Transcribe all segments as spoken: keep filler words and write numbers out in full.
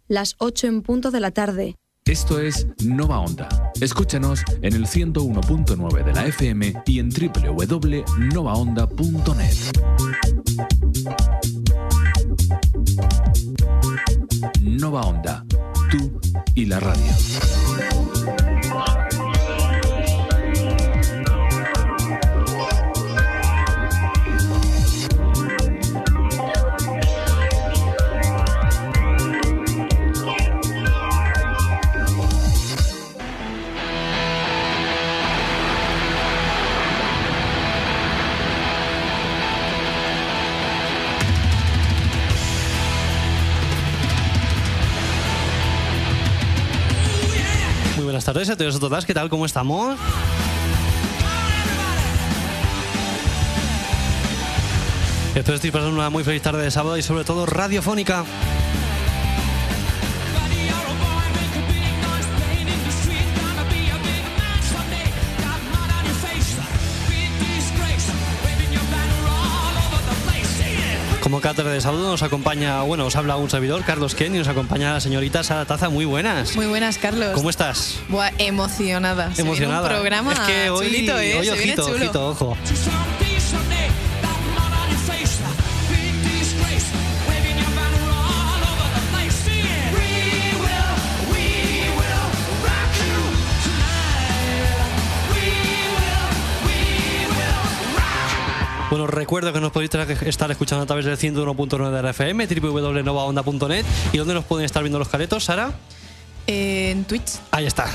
las ocho en punto de la tarde. Esto es Nova Onda. Escúchanos en el ciento uno punto nueve de la F M y en doble u doble u doble u punto nova onda punto net. Nova Onda, tú y la radio. Buenas tardes a todos y todas, ¿qué tal? ¿Cómo estamos? Espero que estéis pasando una muy feliz tarde de sábado y sobre todo radiofónica. Como cátedra de sábado nos acompaña, bueno, os habla un servidor, Carlos Ken, y nos acompaña la señorita Sara Taza. Muy buenas. Muy buenas, Carlos. ¿Cómo estás? Buah, emocionada. Emocionada. Se viene un programa es que hoy, chulito, ¿eh? hoy Se viene ojito, chulo. ojito, ojo. Bueno, recuerdo que nos podéis estar escuchando a través del ciento uno punto nueve de la F M, doble u doble u doble u punto nova onda punto net. ¿Y dónde nos pueden estar viendo los caretos, Sara? Eh, en Twitch. Ahí está.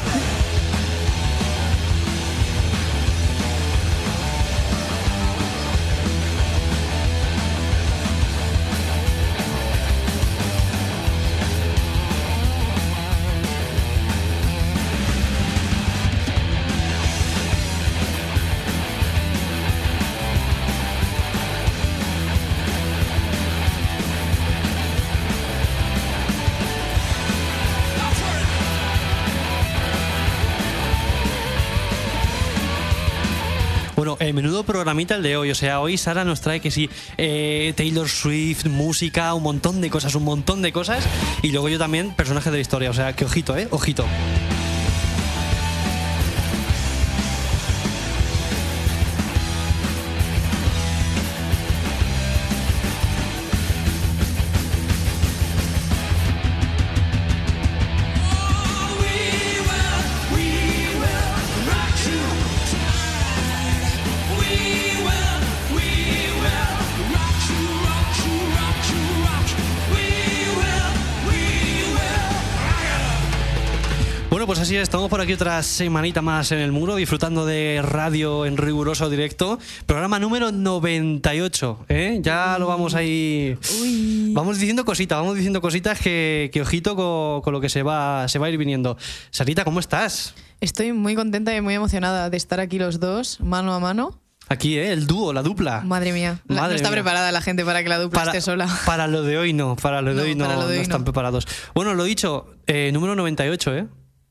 Bueno, eh, menudo programita el de hoy. O sea, hoy Sara nos trae que sí, eh, Taylor Swift, música, un montón de cosas, un montón de cosas. Y luego yo también, personaje de la historia. O sea, que ojito, ¿eh? Ojito. Pues así es, estamos por aquí otra semanita más en el muro, disfrutando de radio en riguroso directo. Programa número noventa y ocho, ¿eh? Ya lo vamos ahí... Uy. Vamos diciendo cositas, vamos diciendo cositas que, que ojito con, con lo que se va, se va a ir viniendo. Sarita, ¿cómo estás? Estoy muy contenta y muy emocionada de estar aquí los dos, mano a mano. Aquí, ¿eh? El dúo, la dupla. Madre mía. La, Madre no está mía. preparada la gente para que la dupla para, esté sola. Para lo de hoy no, para lo de no, hoy no, lo de no hoy están no. preparados. Bueno, lo dicho, eh, número noventa y ocho, ¿eh?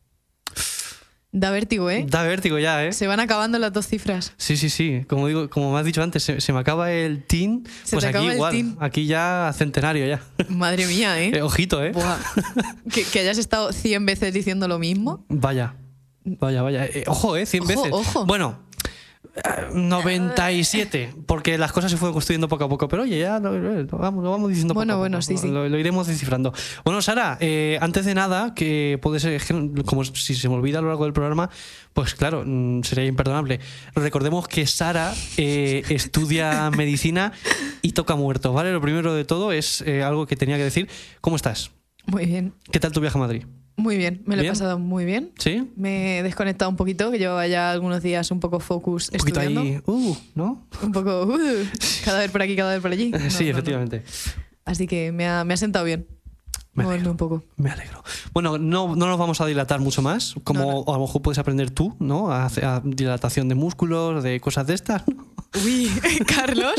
Da vértigo, ¿eh? Da vértigo ya, ¿eh? Se van acabando las dos cifras. Sí, sí, sí. Como digo, como me has dicho antes, se, se me acaba el teen. Se pues te aquí acaba el igual. teen. Aquí ya centenario ya. Madre mía, ¿eh? eh ojito, ¿eh? Buah. Que, que hayas estado cien veces diciendo lo mismo. Vaya. Vaya, vaya. Eh, ojo, ¿eh? cien Ojo, veces. ojo. Bueno, eh, noventa y siete. Porque las cosas se fueron construyendo poco a poco. Pero oye, ya lo, lo vamos, lo vamos diciendo Bueno, poco a bueno, poco. sí, sí. Lo, lo iremos descifrando. Bueno, Sara, eh, antes de nada, que puede ser, como si se me olvida a lo largo del programa, pues claro, sería imperdonable. Recordemos que Sara eh, estudia medicina y toca muertos, ¿vale? Lo primero de todo es eh, algo que tenía que decir. ¿Cómo estás? Muy bien. ¿Qué tal tu viaje a Madrid? Muy bien, me lo ¿Bien? he pasado muy bien. ¿Sí? Me he desconectado un poquito, que llevaba ya algunos días un poco focus Un poquito estudiando. ahí, uh, ¿no? Un poco, uh, cada vez por aquí, cada vez por allí. No, sí, no, efectivamente. no. Así que me ha, me ha sentado bien. Me Moverme alegro, un poco. me alegro. Bueno, no, no nos vamos a dilatar mucho más, como No, no. a lo mejor puedes aprender tú, ¿no? A, hacer- a dilatación de músculos, de cosas de estas, ¿no? Uy, Carlos.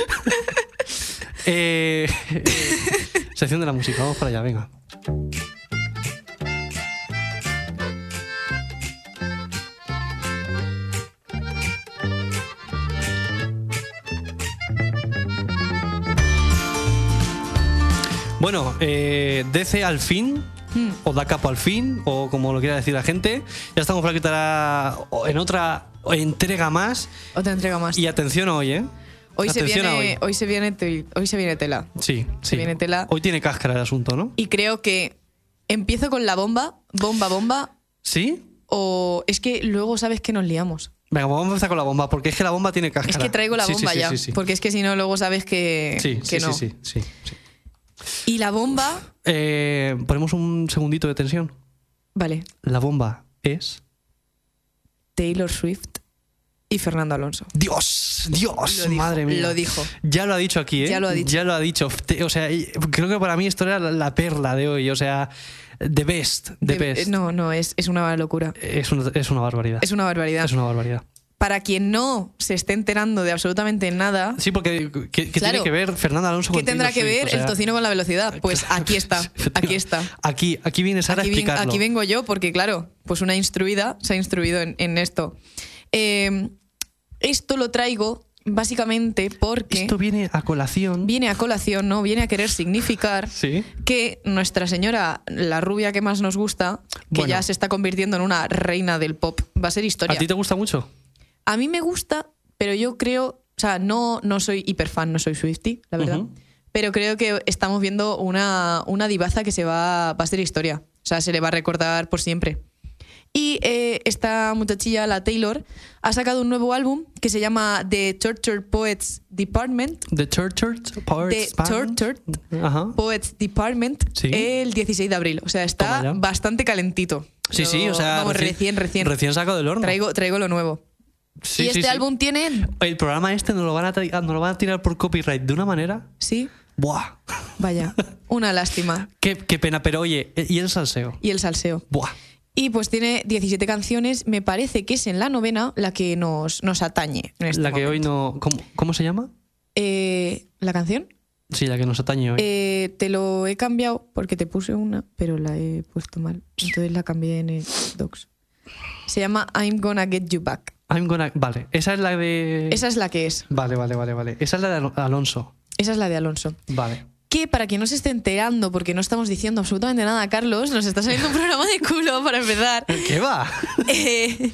Eh, eh, sección de la música, vamos para allá, venga. Bueno, eh, D C al fin, Hmm. o da capo al fin, o como lo quiera decir la gente. Ya estamos por aquí en otra entrega más. Otra entrega más. Y atención hoy, ¿eh? Hoy se, Atención a viene, hoy. hoy, se viene tel- hoy se viene tela. Sí, Se sí. viene tela. Hoy tiene cáscara el asunto, ¿no? Y creo que empiezo con la bomba, bomba, bomba, ¿Sí? o es que luego sabes que nos liamos. Venga, vamos a empezar con la bomba, porque es que la bomba tiene cáscara. Es que traigo la Sí, sí, bomba sí, ya, sí, sí. porque es que si no luego sabes que, Sí, que sí, no. sí, sí, sí, sí. Y la bomba, Eh, ponemos un segundito de tensión. vale, La bomba es... Taylor Swift y Fernando Alonso. ¡Dios! ¡Dios! Lo dijo, Madre mía. lo dijo. Ya lo ha dicho aquí, ¿eh? Ya lo ha dicho. Ya lo ha dicho. Te- O sea, y- creo que para mí esto era la, la perla de hoy. O sea, the best. The De- best. No, no, es, es una locura. Es, una, es una barbaridad. Es una barbaridad. Es una barbaridad. Para quien no se esté enterando de absolutamente nada, Sí, porque ¿qué, qué Claro. tiene que ver Fernando Alonso ¿qué con tendrá Taylor que Swift? ver O sea, el tocino con la velocidad? Pues aquí está, aquí está. Aquí, aquí viene Sara Aquí, a ven- explicarlo. aquí vengo yo porque, claro, pues una instruida se ha instruido en, en esto. Eh, esto lo traigo básicamente porque Esto viene a colación. viene a colación, ¿no? Viene a querer significar Sí. que nuestra señora, la rubia que más nos gusta, que Bueno. ya se está convirtiendo en una reina del pop, va a ser historia. ¿A ti te gusta mucho? A mí me gusta, pero yo creo, o sea, no, no soy hiperfan, no soy Swiftie, la verdad. Ujú. Pero creo que estamos viendo una, una divaza que se va, va a ser historia. O sea, se le va a recordar por siempre. Y eh, esta muchachilla, la Taylor, ha sacado un nuevo álbum que se llama The Tortured Poets Department. The Tortured Poets The Band. Tortured Ajá. Poets Department Sí. el dieciséis de abril. O sea, está Toma ya. bastante calentito. Sí, sí, Lo- o sea, Vamos, recién, recién. Recién sacado del horno. Traigo, traigo lo nuevo. Sí, y sí, este sí. álbum tiene... El programa este nos lo van a, tra- nos lo van a tirar por copyright de una manera. Sí, ¡Buah! vaya, una lástima. Qué, qué pena, pero oye, ¿y el salseo? Y el salseo. ¡Buah! Y pues tiene diecisiete canciones. Me parece que es en la novena la que nos, nos atañe. En este La que hoy momento. no. ¿Cómo, cómo se llama? Eh, ¿La canción? Sí, la que nos atañe hoy. Eh, te lo he cambiado porque te puse una, pero la he puesto mal. Entonces la cambié en el docs. Se llama I'm Gonna Get You Back. I'm gonna. Vale, esa es la de. Esa es la que es. Vale, vale, vale, vale. Esa es la de Al- Alonso. Esa es la de Alonso. Vale. Que para quien no se esté enterando, porque no estamos diciendo absolutamente nada, Carlos, nos está saliendo un programa de culo para empezar. ¿Qué va? Eh,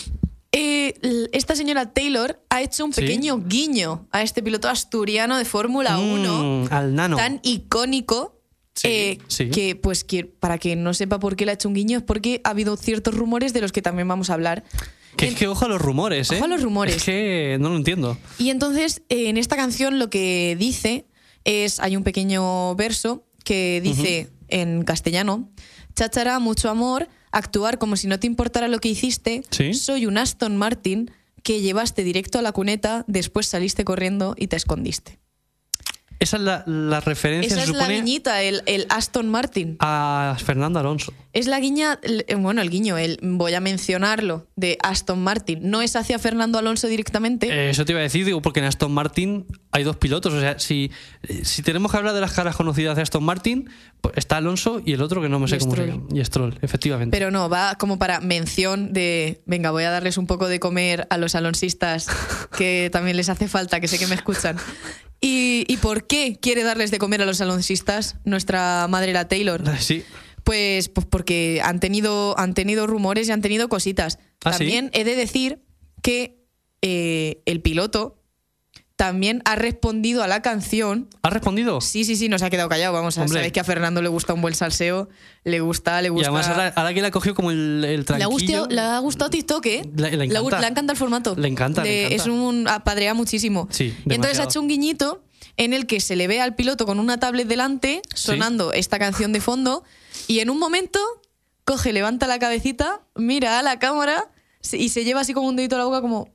eh, l- esta señora Taylor ha hecho un ¿Sí? pequeño guiño a este piloto asturiano de Fórmula uno Mm, al nano. tan icónico. Sí, eh, sí. Que, pues, que para quien no sepa por qué le ha hecho un guiño, es porque ha habido ciertos rumores de los que también vamos a hablar. Que En- es que ojo a los rumores, ¿eh? Ojo a los rumores. Es que no lo entiendo. Y entonces, eh, en esta canción lo que dice es, hay un pequeño verso que dice en castellano: cháchara, mucho amor, actuar como si no te importara lo que hiciste, Sí. soy un Aston Martin que llevaste directo a la cuneta, después saliste corriendo y te escondiste. Esa es la, la referencia, Esa se es la supone, guiñita, el, el Aston Martin. a Fernando Alonso. Es la guiña, el- bueno, el guiño, el voy a mencionarlo, de Aston Martin. No es hacia Fernando Alonso directamente. Eh, eso te iba a decir, digo, porque en Aston Martin hay dos pilotos. O sea, si, si tenemos que hablar de las caras conocidas de Aston Martin, pues está Alonso y el otro que no me sé Y cómo se Stroll. llama. Y Stroll, efectivamente. Pero no, va como para mención de, venga, voy a darles un poco de comer a los alonsistas, que también les hace falta, que sé que me escuchan. ¿Y, y por qué quiere darles de comer a los alonsistas nuestra madre, la Taylor? Sí. Pues, pues porque han tenido, han tenido rumores y han tenido cositas. ¿Ah, sí? También he de decir que eh, el piloto también ha respondido a la canción. ¿Has respondido? Sí, sí, sí, no se ha quedado callado. Vamos a Hombre. sabéis que a Fernando le gusta un buen salseo, le gusta, le Y gusta. además ahora, ahora que la cogió como el, el Le ha, tranquillo. gustado, le ha gustado TikTok, ¿eh? Le- le Le ha gu- encanta. le encanta el formato. Le encanta, le Le- encanta. Es un apadrea muchísimo. Sí, y entonces demasiado. ha hecho un guiñito en el que se le ve al piloto con una tablet delante, sonando esta canción de fondo, y en un momento coge, levanta la cabecita, mira a la cámara se- y se lleva así como un dedito a la boca como...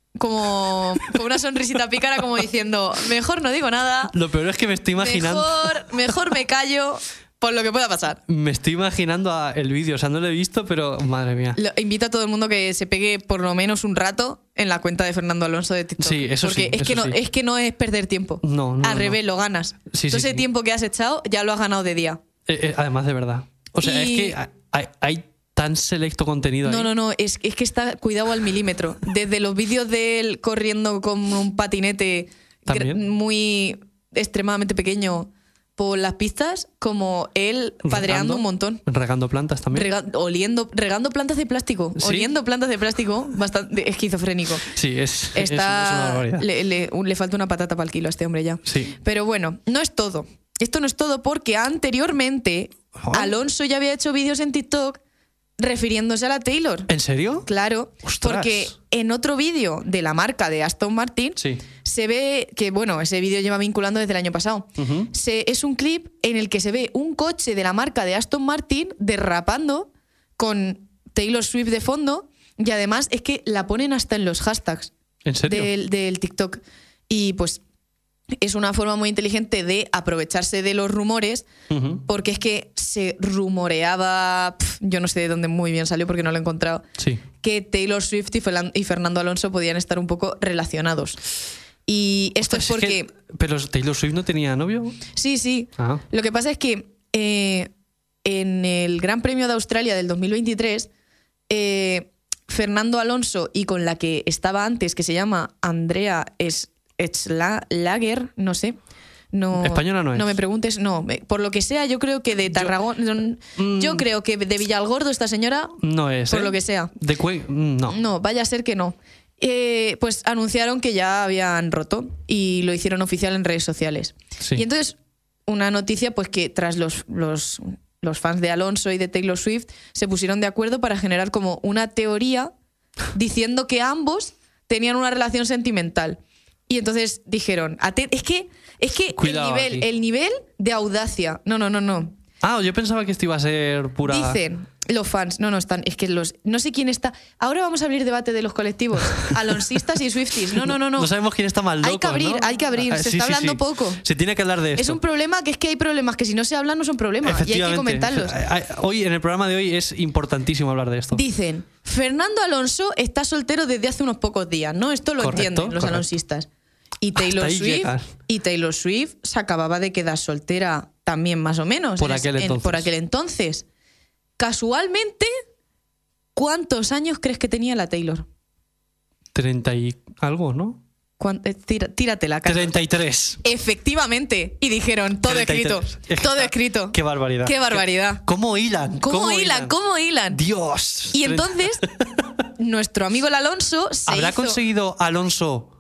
Como con una sonrisita pícara, como diciendo, mejor no digo nada, Lo peor es que me estoy imaginando. mejor, mejor me callo por lo que pueda pasar. Me estoy imaginando a- el vídeo. O sea, no lo he visto, pero madre mía. Lo- invito a todo el mundo que se pegue por lo menos un rato en la cuenta de Fernando Alonso de TikTok. Sí, eso Porque sí, es, eso que no, sí. es que no es perder tiempo. No, no, Al no. revés, lo ganas. Sí, Todo sí, ese sí. tiempo que has echado ya lo has ganado de día. Eh, eh, además, de verdad. O sea, Y- es que hay, hay tan selecto contenido No, ahí. no, no, es, es que está cuidado al milímetro. Desde los vídeos de él corriendo con un patinete ¿También? gra- muy extremadamente pequeño por las pistas como él padreando Regando, un montón. Regando plantas también. Rega- oliendo, regando plantas de plástico. ¿Sí? Oliendo plantas de plástico, bastante esquizofrénico. Sí, es, es- Está, es una barbaridad. le, le- un- le falta una patata para el kilo a este hombre ya. Sí. Pero bueno, no es todo. Esto no es todo porque anteriormente Oh. Alonso ya había hecho vídeos en TikTok refiriéndose a la Taylor. ¿En serio? Claro, Ostras. porque en otro vídeo de la marca de Aston Martin Sí. se ve que, bueno, ese vídeo lleva vinculando desde el año pasado. Ujú. Se, es un clip en el que se ve un coche de la marca de Aston Martin derrapando con Taylor Swift de fondo y además es que la ponen hasta en los hashtags ¿En serio? del, del TikTok. Y pues es una forma muy inteligente de aprovecharse de los rumores Ujú. porque es que se rumoreaba, pf, yo no sé de dónde muy bien salió porque no lo he encontrado, Sí. que Taylor Swift y Fel- y Fernando Alonso podían estar un poco relacionados. Y esto es Ostras, porque... que- pero Taylor Swift no tenía novio. Sí, sí. Ah. Lo que pasa es que eh, en el Gran Premio de Australia del dos mil veintitrés, eh, Fernando Alonso y con la que estaba antes, que se llama Andrea Schlager, no sé. No, Española no es. No me preguntes, no. me- Por lo que sea, yo creo que de Tarragona. Yo, Mm. creo que de Villalgordo, esta señora, No es. por ¿eh? lo que sea. De Cue- no. No, vaya a ser que no. Eh, pues anunciaron que ya habían roto y lo hicieron oficial en redes sociales. Sí. Y entonces, una noticia, pues que tras los, los, los fans de Alonso y de Taylor Swift se pusieron de acuerdo para generar como una teoría diciendo que ambos tenían una relación sentimental. Y entonces dijeron, "Ate- es que, es que el, Cuidado nivel, aquí. el nivel de audacia. No, no, no, no. Ah, yo pensaba que esto iba a ser pura. Dicen los fans, no, no están, es que los, no sé quién está. Ahora vamos a abrir debate de los colectivos, alonsistas y swifties. No, no, no, no. No sabemos quién está más loco. Hay que abrir, ¿no? hay que abrir. Ah, Se sí, está sí, hablando sí. poco. Se tiene que hablar de esto. Es un problema que es que hay problemas que si no se hablan no son problemas y hay que Efectivamente. comentarlos. Eh, eh, Hoy, en el programa de hoy, es importantísimo hablar de esto. Dicen, Fernando Alonso está soltero desde hace unos pocos días, ¿no? Esto lo Correcto, entienden los correcto. alonsistas. Y Taylor ahí Swift llegas. y Taylor Swift se acababa de quedar soltera también más o menos Por en aquel es- en- entonces. por aquel entonces. Casualmente, ¿cuántos años crees que tenía la Taylor? Treinta y algo, ¿no? ¿Cuán- eh, tira- tíratela, Carlos. Treinta y tres. Efectivamente. Y dijeron, todo treinta y escrito. tres. Es que Todo está- escrito. Qué barbaridad. Qué barbaridad. ¿Cómo hilan? ¿Cómo, hilan? ¿Cómo hilan? Dios. Y entonces, nuestro amigo el Alonso se ¿Habrá hizo... conseguido Alonso?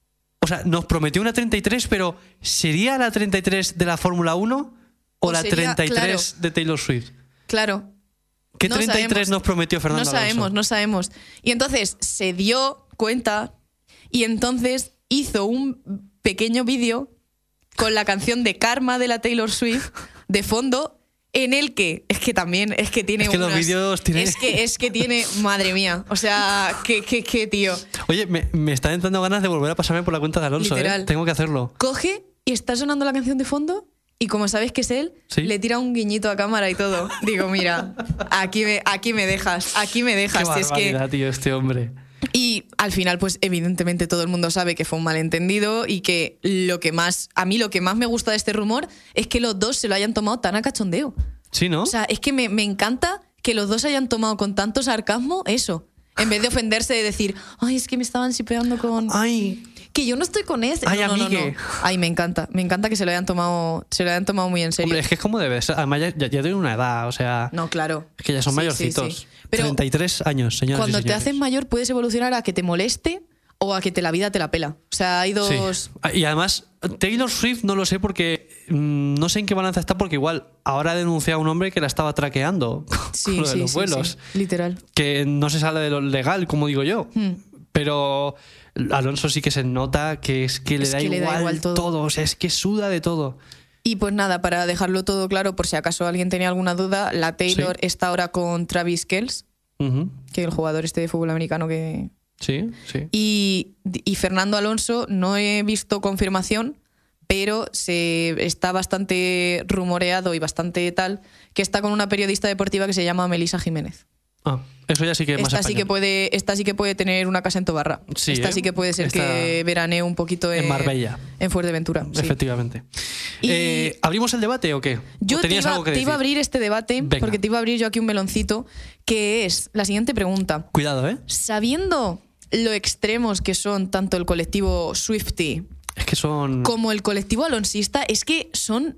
O sea, nos prometió una treinta y tres, pero ¿sería la treinta y tres de la Fórmula uno o, O la sería- treinta y tres de Taylor Swift? Claro. ¿Qué No treinta y tres sabemos. nos prometió Fernando No Alonso? sabemos, no sabemos. Y entonces se dio cuenta y entonces hizo un pequeño vídeo con la canción de Karma de la Taylor Swift de fondo en el que es que también es que tiene Es que los unas- vídeos tienen- es que es que tiene madre mía, o sea, que que que tío. Oye, me, me están entrando ganas de volver a pasarme por la cuenta de Alonso. ¿eh? Literal. Tengo que hacerlo. Coge y está sonando la canción de fondo y como sabes que es él, Sí. le tira un guiñito a cámara y todo. Digo, mira, aquí me, aquí me dejas, aquí me Qué dejas. Es que, barbaridad, tío, este hombre. y al final, pues evidentemente todo el mundo sabe que fue un malentendido y que lo que más, a mí lo que más me gusta de este rumor es que los dos se lo hayan tomado tan a cachondeo. Sí, ¿no? O sea, es que me, me encanta que los dos hayan tomado con tanto sarcasmo eso. En vez de ofenderse de decir, ay, es que me estaban shipeando con... Ay, Que yo no estoy con ese. Ay, no, no, no, amigue. no. Ay, me encanta. Me encanta que se lo hayan tomado, se lo hayan tomado muy en serio. hombre, es que es como debe ser. Además, ya, ya, ya tiene una edad, o sea... No, claro. Es que ya son Sí, mayorcitos. sí, sí. Pero treinta y tres años, señores. cuando y te señores. haces mayor puedes evolucionar a que te moleste o a que te la vida te la pela. O sea, hay dos... Sí. Y además, Taylor Swift no lo sé porque mmm, no sé en qué balanza está porque igual ahora ha denunciado a un hombre que la estaba traqueando Sí, con lo de sí, los sí, vuelos. sí. Literal. Que no se sale de lo legal, como digo yo. Hmm. Pero Alonso sí que se nota que es que le, Es da, que le da igual igual todo. todo. O sea, es que suda de todo. Y pues nada, para dejarlo todo claro, por si acaso alguien tenía alguna duda, la Taylor Sí. está ahora con Travis Kelce, Ujú. que es el jugador este de fútbol americano que... Sí, sí. Y, y Fernando Alonso, no he visto confirmación, pero se está bastante rumoreado y bastante tal, que está con una periodista deportiva que se llama Melissa Jiménez. Ah, eso ya sí que es más Esta sí que, español. puede, esta sí que puede tener una casa en Tobarra. Sí, esta ¿eh? sí que puede ser Esta- que veranee un poquito en, En Marbella. En Fuerteventura. sí. Efectivamente. Y- Eh, ¿Abrimos el debate o qué? ¿O Yo te tenías iba, algo que te iba a decir? abrir este debate, Venga. porque te iba a abrir yo aquí un meloncito, que es la siguiente pregunta. Cuidado, ¿eh? Sabiendo lo extremos que son tanto el colectivo Swiftie Es que son... como el colectivo alonsista, es que son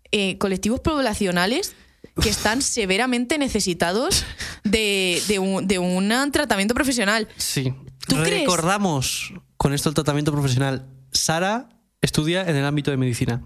eh, colectivos poblacionales que están severamente necesitados de, de, un, de un tratamiento profesional. Sí. ¿Tú crees? Recordamos con esto el tratamiento profesional. Sara estudia en el ámbito de medicina.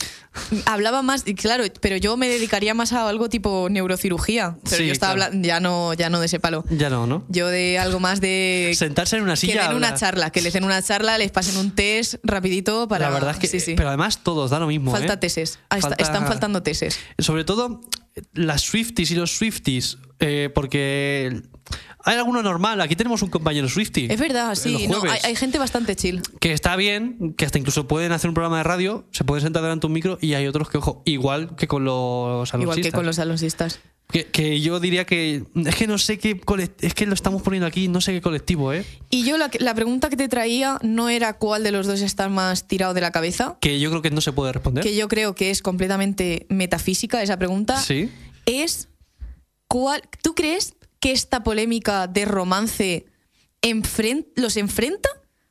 Hablaba más, claro, pero yo me dedicaría más a algo tipo neurocirugía. Pero Sí, yo estaba claro. hablando, ya no, ya no de ese palo. Ya no, ¿no? Yo de algo más de... Sentarse en una silla. Que den una hablar. charla, que les den una charla, les pasen un test rapidito para... La verdad es que... Sí, sí. Pero además todos, da lo mismo, Falta ¿eh? tesis. Ah, está- Falta- Están faltando tesis. Sobre todo las Swifties y los Swifties, eh, porque hay alguno normal. Aquí tenemos un compañero Swiftie. Es verdad, los sí. No, jueves, hay, hay gente bastante chill. que está bien, que hasta incluso pueden hacer un programa de radio, se pueden sentar delante de un micro, y hay otros que, ojo, igual que con los Igual que salonchistas. con los salonchistas. Que, que yo diría que... Es que no sé qué... colect- Es que lo estamos poniendo aquí, no sé qué colectivo, ¿eh? Y yo la, la pregunta que te traía no era cuál de los dos está más tirado de la cabeza, Que yo creo que no se puede responder. que yo creo que es completamente metafísica esa pregunta. Sí. Es cuál. ¿Tú crees que esta polémica de romance enfren- los enfrenta?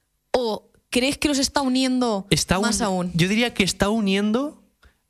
¿O crees que los está uniendo Está más un- aún? Yo diría que está uniendo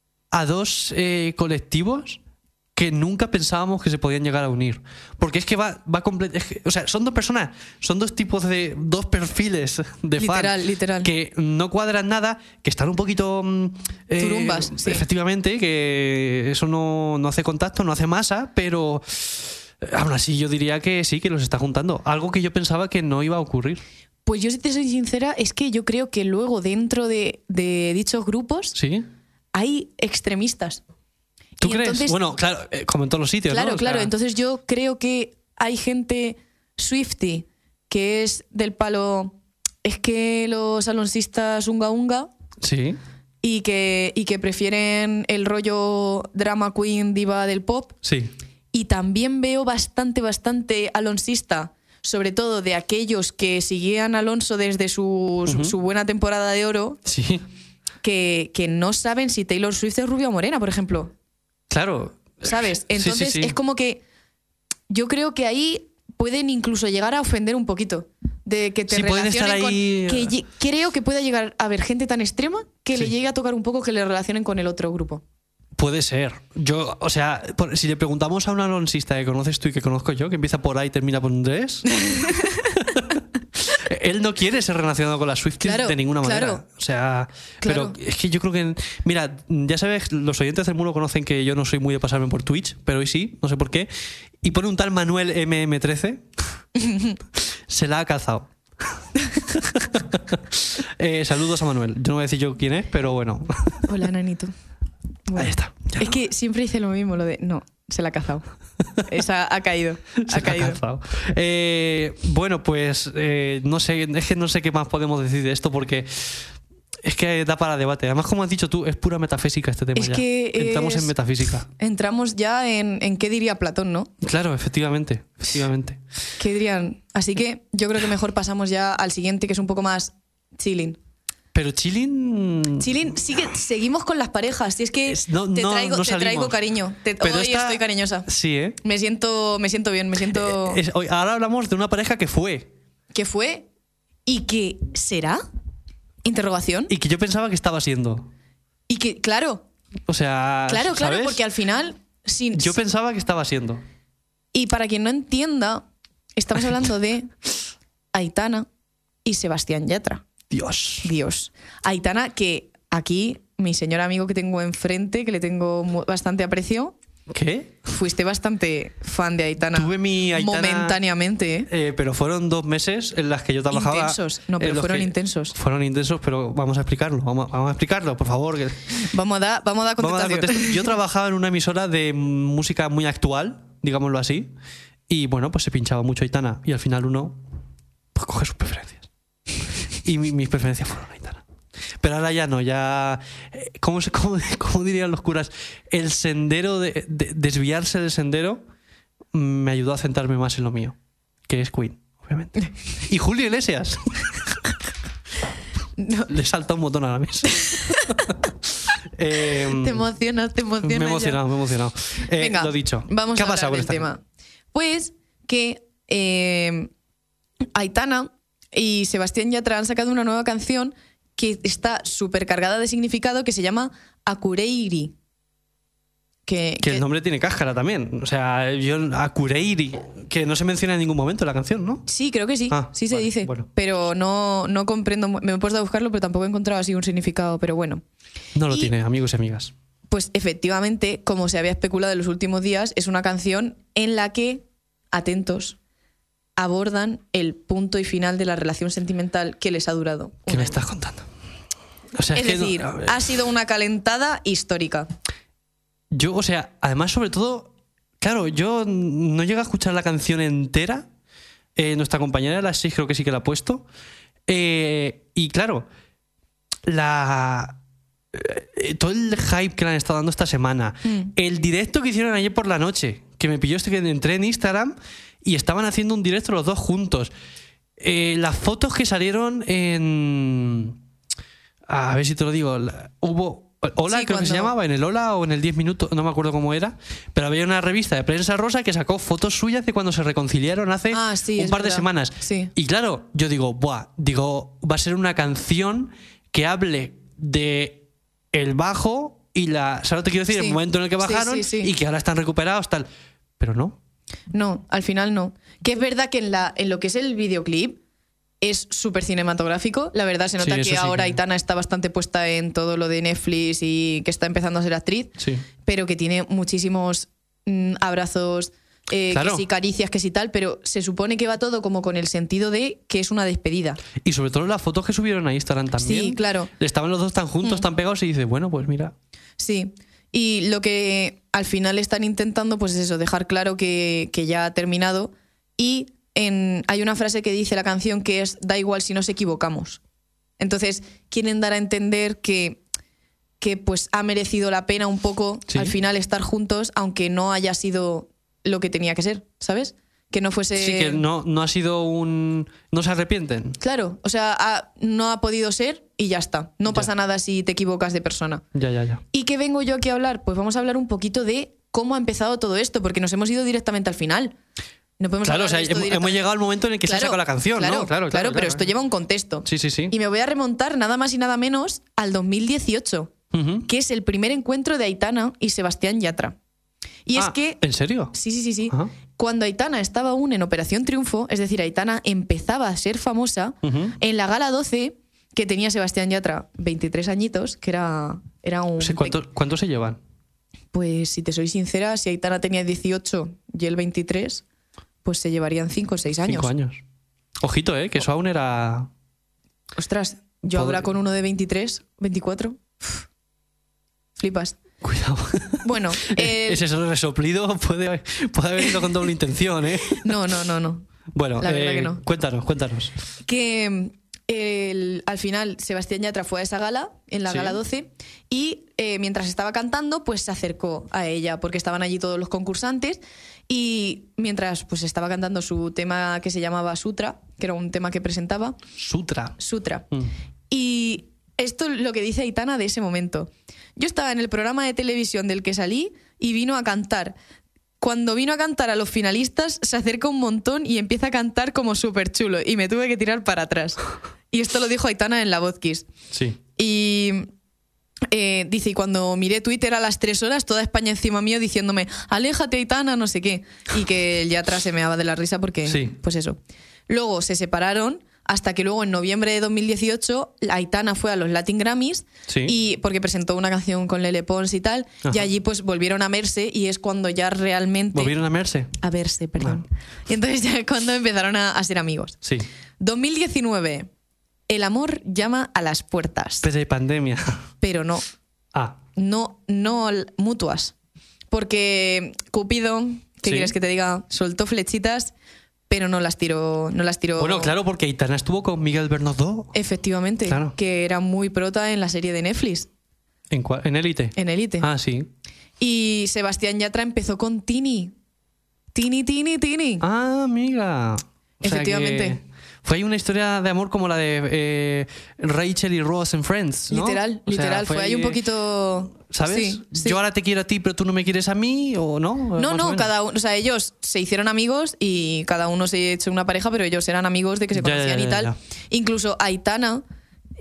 a dos eh, colectivos que nunca pensábamos que se podían llegar a unir. Porque es que va, va comple- es que, o sea, son dos personas, son dos tipos de. Dos perfiles de fan. Literal, literal. Que no cuadran nada, que están un poquito. mm, eh, Turumbas, sí. Efectivamente, que eso no, no hace contacto, no hace masa, pero. eh, Aún así, yo diría que sí, que los está juntando. Algo que yo pensaba que no iba a ocurrir. Pues yo, si te soy sincera, es que yo creo que luego dentro de, de dichos grupos ¿Sí? hay extremistas. ¿Tú Y crees? entonces- Bueno, claro, eh, como en todos los sitios, Claro, ¿no? O sea, claro. Entonces yo creo que hay gente Swiftie que es del palo. Es que los salonchistas unga unga Sí. y que, y que prefieren el rollo drama queen diva del pop. Sí. Y también veo bastante, bastante alonsista, sobre todo de aquellos que seguían a Alonso desde su, su- Ujú. su buena temporada de oro, Sí. que, que no saben si Taylor Swift es rubia o morena, por ejemplo. Claro. ¿Sabes? Sí, sí, Entonces sí. es como que yo creo que ahí pueden incluso llegar a ofender un poquito. De que te Sí, pueden relacionen estar ahí- con. Que lle- creo que pueda llegar a haber gente tan extrema que le Sí. llegue a tocar un poco que le relacionen con el otro grupo. Puede ser. Yo, o sea, por- si le preguntamos a un alonsista que conoces tú y que conozco yo, que empieza por A y termina por un tres, él no quiere ser relacionado con las Swifties Claro, de ninguna manera. claro. O sea, Claro. pero es que yo creo que. Mira, ya sabes, los oyentes del muro conocen que yo no soy muy de pasarme por Twitch, pero hoy sí, no sé por qué. Y pone un tal Manuel M M trece, se la ha calzado. Eh, saludos a Manuel. Yo no voy a decir yo quién es, pero bueno. Hola, nanito. Bueno, Ahí está. Ya es no. que siempre dice lo mismo, lo de. No, se la ha cazado. Esa ha caído. Se Ha la ha caído. calzado. Eh, bueno, pues eh, no sé, es que no sé qué más podemos decir de esto porque es que da para debate. Además, como has dicho tú, es pura metafísica este tema. Es ya. que Entramos es- en metafísica. Entramos ya en, en qué diría Platón, ¿no? Claro, efectivamente, efectivamente. ¿Qué dirían? Así que yo creo que mejor pasamos ya al siguiente, que es un poco más chilling. Pero Chilling. Chilling, sigue, seguimos con las parejas. Si es que Es- no- te, no- traigo, no te salimos. traigo cariño. Te- Pero hoy esta- estoy cariñosa. Sí, ¿eh? Me siento, me siento bien, me siento. Es- hoy- ahora hablamos de una pareja que fue ¿Qué fue? ¿Y qué será? Interrogación. y que yo pensaba que estaba siendo. Y que, claro, O sea. claro, claro, ¿sabes? porque al final. Sin, Yo pensaba que estaba siendo. Y para quien no entienda, estamos hablando de Aitana y Sebastián Yatra. Dios. Dios. Aitana, que aquí, mi señor amigo que tengo enfrente, que le tengo mu- bastante aprecio, ¿Qué? fuiste bastante fan de Aitana. Tuve mi Aitana- Momentáneamente, ¿eh? Eh, pero fueron dos meses en las que yo trabajaba. Intensos. No, pero en los fueron que- intensos. Fueron intensos, pero vamos a explicarlo. Vamos, vamos a explicarlo, por favor. que- Vamos a dar, vamos a dar vamos a dar contestación. contexto. Yo trabajaba en una emisora de música muy actual, digámoslo así. Y bueno, pues se pinchaba mucho Aitana. Y al final uno pues coge sus preferencias. Y mi- mis preferencias fueron Aitana. Pero ahora ya no, ya. eh, ¿Cómo, se- cómo, cómo dirían los curas? El sendero, de, de- desviarse del sendero, mm, me ayudó a centrarme más en lo mío, que es Queen, obviamente. Y Julio Iglesias. No, Le salta un botón a la mesa. Eh, te emocionas, te emocionas. me he ya. emocionado, me he emocionado. Eh, Venga, lo dicho. Vamos ¿Qué a ha pasado hablar con del esta tema. Pues que eh, Aitana y Sebastián Yatra han sacado una nueva canción que está súper cargada de significado, que se llama Akureiri. Que, Que el nombre tiene cáscara también. O sea, yo a Kureiri, que no se menciona en ningún momento en la canción, ¿no? Sí, creo que sí. Ah, sí se vale, dice. bueno. Pero no, no comprendo. Me he puesto a buscarlo, pero tampoco he encontrado así un significado. Pero bueno. No lo Y- tiene, amigos y amigas. Pues efectivamente, como se había especulado en los últimos días, es una canción en la que, atentos, abordan el punto y final de la relación sentimental que les ha durado. ¿Qué un me año. estás contando? O sea, Es que no- decir, a ver. ha sido una calentada histórica. Yo, o sea, además, sobre todo, claro, yo no llego a escuchar la canción entera. Eh, nuestra compañera de las seis creo que sí que la ha puesto. Eh, y claro, la eh, todo el hype que le han estado dando esta semana, Mm. el directo que hicieron ayer por la noche, que me pilló este que entré en Instagram y estaban haciendo un directo los dos juntos. Eh, las fotos que salieron en... A ver si te lo digo. la- Hubo... Hola, Sí, creo que se cuando- llamaba, en el Hola o en el diez minutos, no me acuerdo cómo era, pero había una revista de prensa rosa que sacó fotos suyas de cuando se reconciliaron hace Ah, sí, un es par de verdad. semanas. Sí. Y claro, yo digo, buah, digo, va a ser una canción que hable de el bajo y la... ¿Sabes lo que te quiero decir? Sí. El momento en el que Sí, bajaron sí, sí. y que ahora están recuperados, tal. Pero no. No, al final no. Que es verdad que en, la, en lo que es el videoclip es súper cinematográfico. La verdad se nota Sí, eso que sí ahora que- Aitana está bastante puesta en todo lo de Netflix y que está empezando a ser actriz, Sí. pero que tiene muchísimos mm, abrazos, eh, Claro. que sí, caricias, que sí tal, pero se supone que va todo como con el sentido de que es una despedida. Y sobre todo las fotos que subieron a Instagram también. Sí, claro. Estaban los dos tan juntos, tan pegados y dices, bueno, pues mira. Sí. Y lo que al final están intentando, pues es eso, dejar claro que, que ya ha terminado. Y en, hay una frase que dice la canción que es, da igual si nos equivocamos. Entonces, quieren dar a entender que, que pues ha merecido la pena un poco Sí. al final estar juntos, aunque no haya sido lo que tenía que ser, ¿sabes? Que no fuese... Sí, que no, no ha sido un... No se arrepienten. Claro, o sea, ha- no ha podido ser y ya está. No Ya. pasa nada si te equivocas de persona. Ya, ya, ya. ¿Y qué vengo yo aquí a hablar? Pues vamos a hablar un poquito de cómo ha empezado todo esto, porque nos hemos ido directamente al final. No podemos Claro, o hablar sea, de esto hemos, hemos directamente. llegado al momento en el que se Claro, saca la canción, claro, ¿no? Claro, claro, pero esto lleva un contexto. Sí, sí, sí. Y me voy a remontar nada más y nada menos al dos mil dieciocho, Ujú. que es el primer encuentro de Aitana y Sebastián Yatra. Y es Ah, que... ¿en serio? Sí, sí, sí, sí. Ajá. Cuando Aitana estaba aún en Operación Triunfo, es decir, Aitana empezaba a ser famosa, Ujú. en la gala doce, que tenía Sebastián Yatra veintitrés añitos, que era, era un... O sea, ¿cuánto, ¿Cuántos se llevan? Pues si te soy sincera, si Aitana tenía dieciocho y él veintitrés, pues se llevarían cinco o seis años. Cinco años. Ojito, ¿eh? Que eso aún era... Ostras, yo Pobre- ahora con uno de veintitrés, veinticuatro, uf, flipas. Cuidado. Bueno, eh, Ese resoplido puede, puede haber ido con doble intención, ¿eh? no, no, no, no. Bueno, La verdad eh, que no. cuéntanos, cuéntanos. Que mm, el- al final Sebastián Yatra fue a esa gala, en la Sí. gala doce, y eh, mientras estaba cantando, pues se acercó a ella, porque estaban allí todos los concursantes, y mientras pues estaba cantando su tema que se llamaba Sutra, que era un tema que presentaba, Sutra. Sutra. Mm. Y esto es lo que dice Aitana de ese momento. Yo estaba en el programa de televisión del que salí y vino a cantar. Cuando vino a cantar a los finalistas, se acerca un montón y empieza a cantar como súper chulo. Y me tuve que tirar para atrás. Y esto lo dijo Aitana en la Voz Kiss. Sí. Y eh, dice, y cuando miré Twitter a las tres horas, toda España encima mío diciéndome, aléjate Aitana, no sé qué. Y que el Yatra se meaba de la risa porque, Sí. pues eso. Luego se separaron hasta que luego en noviembre de dos mil dieciocho la Aitana fue a los Latin Grammys Sí. y porque presentó una canción con Lele Pons y tal, Ajá. y allí pues volvieron a verse y es cuando ya realmente... ¿Volvieron a verse? A verse, perdón. Y entonces ya es cuando empezaron a, a ser amigos. Sí. dos mil diecinueve, el amor llama a las puertas, Pre-pandemia. pero no, Ah, no, no l- mutuas. Porque Cupido, ¿qué Sí. quieres que te diga? Soltó flechitas, pero no las tiró, no las tiró. bueno, claro, porque Aitana estuvo con Miguel Bernardo Efectivamente, Claro. que era muy prota en la serie de Netflix, en, cua- en Élite. en Elite. Ah, sí. Y Sebastián Yatra empezó con Tini. Tini, Tini, Tini. Ah, amiga. O sea Efectivamente. que fue ahí una historia de amor como la de eh, Rachel y Ross en Friends, ¿no? Literal, O sea, literal. Fue ahí un poquito. ¿Sabes? Sí, sí. Yo ahora te quiero a ti, pero tú no me quieres a mí, ¿o no? No, Más o no, menos. cada uno, o sea, ellos se hicieron amigos y cada uno se echó una pareja, pero ellos eran amigos de que se Ya, ya, conocían ya, y tal. ya. Incluso Aitana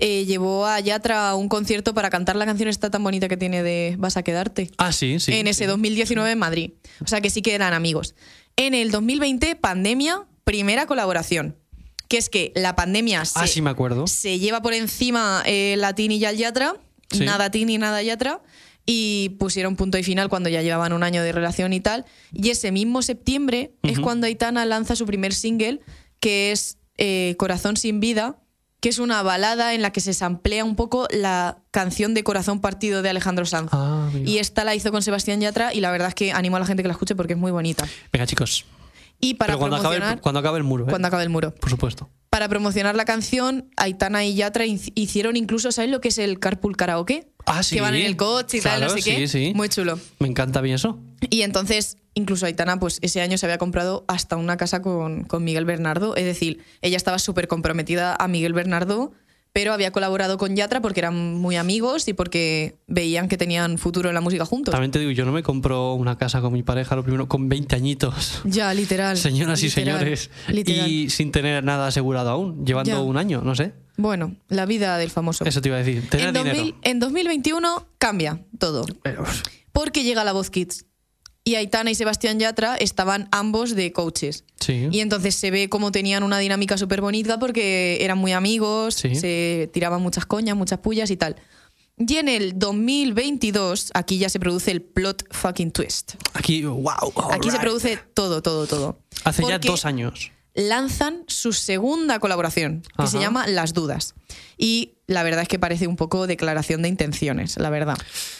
eh, llevó a Yatra a un concierto para cantar la canción esta tan bonita que tiene de Vas a quedarte. Ah, sí, sí. En ese sí. dos mil diecinueve en Madrid. O sea que sí que eran amigos. En el dos mil veinte, pandemia, primera colaboración. Que es que la pandemia se, Ah, sí, me acuerdo. se lleva por encima eh, la Tini y al Yatra. Sí. Nada Tini, nada Yatra. Y pusieron punto y final cuando ya llevaban un año de relación y tal. Y ese mismo septiembre uh-huh. es cuando Aitana lanza su primer single, que es eh, Corazón sin vida, que es una balada en la que se samplea un poco la canción de Corazón partido de Alejandro Sanz. Ah, y esta la hizo con Sebastián Yatra y la verdad es que animo a la gente que la escuche porque es muy bonita. Venga, chicos. Y para Pero cuando promocionar, acabe, el, cuando acabe el muro, ¿eh? Cuando acabe el muro. Por supuesto. Para promocionar la canción, Aitana y Yatra hicieron incluso, ¿sabes lo que es el carpool karaoke? Ah, sí. Que van en el coche y claro, tal, no sé sí, qué. Sí. Muy chulo. Me encanta bien eso. Y entonces, incluso Aitana, pues ese año se había comprado hasta una casa con, con Miguel Bernardo. Es decir, ella estaba súper comprometida a Miguel Bernardo, pero había colaborado con Yatra porque eran muy amigos y porque veían que tenían futuro en la música juntos. También te digo, yo no me compro una casa con mi pareja lo primero con veinte añitos. Ya, literal. Señoras literal, y señores. Literal. Y sin tener nada asegurado aún, llevando Ya. un año, no sé. Bueno, la vida del famoso. Eso te iba a decir. Tener en, dos mil, dinero. en dos mil veintiuno cambia todo. Pero, Porque llega la Voz Kids. Y Aitana y Sebastián Yatra estaban ambos de coaches. sí. Y entonces se ve cómo tenían una dinámica súper bonita porque eran muy amigos, Sí. se tiraban muchas coñas, muchas pullas y tal. Y en el dos mil veintidós, aquí ya se produce el plot fucking twist. Aquí, wow. Aquí se produce todo, todo, todo. Hace ya Porque dos años. lanzan su segunda colaboración, que Ajá. se llama Las Dudas. Y la verdad es que parece un poco declaración de intenciones, la verdad.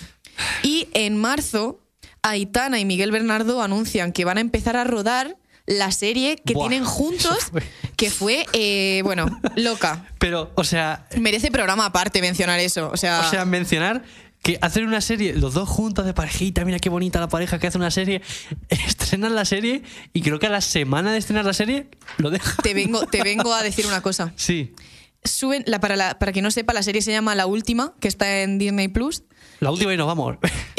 Y en marzo, Aitana y Miguel Bernardo anuncian que van a empezar a rodar la serie que Buah, tienen juntos, eso fue- que fue, eh, bueno, loca. Pero, o sea, Merece programa aparte mencionar eso. O sea, o sea, mencionar que hacer una serie, los dos juntos de parejita, mira qué bonita la pareja que hace una serie, estrenan la serie y creo que a la semana de estrenar la serie lo dejan. te vengo, te vengo a decir una cosa. Sí. Suben, la, para, la, para quien no sepa, la serie se llama La Última, que está en Disney Plus. La última y nos vamos.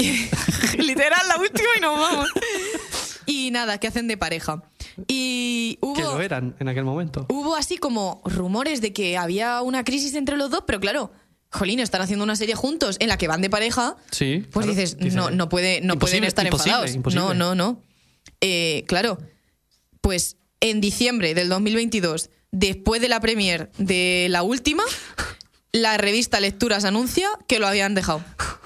Literal, la última y nos vamos. Y nada, que hacen de pareja. Y hubo, Que lo eran en aquel momento. hubo así como rumores de que había una crisis entre los dos, pero claro, jolín, están haciendo una serie juntos en la que van de pareja. Sí. Pues claro. dices, Dice, no, no, puede, no imposible, pueden estar imposible, enfadados. imposible. No, no, no. Eh, claro, pues en diciembre del dos mil veintidós, después de la premiere de La Última, la revista Lecturas anuncia que lo habían dejado.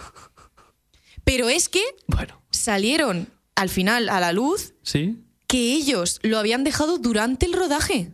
Pero es que Bueno, salieron al final a la luz sí. que ellos lo habían dejado durante el rodaje.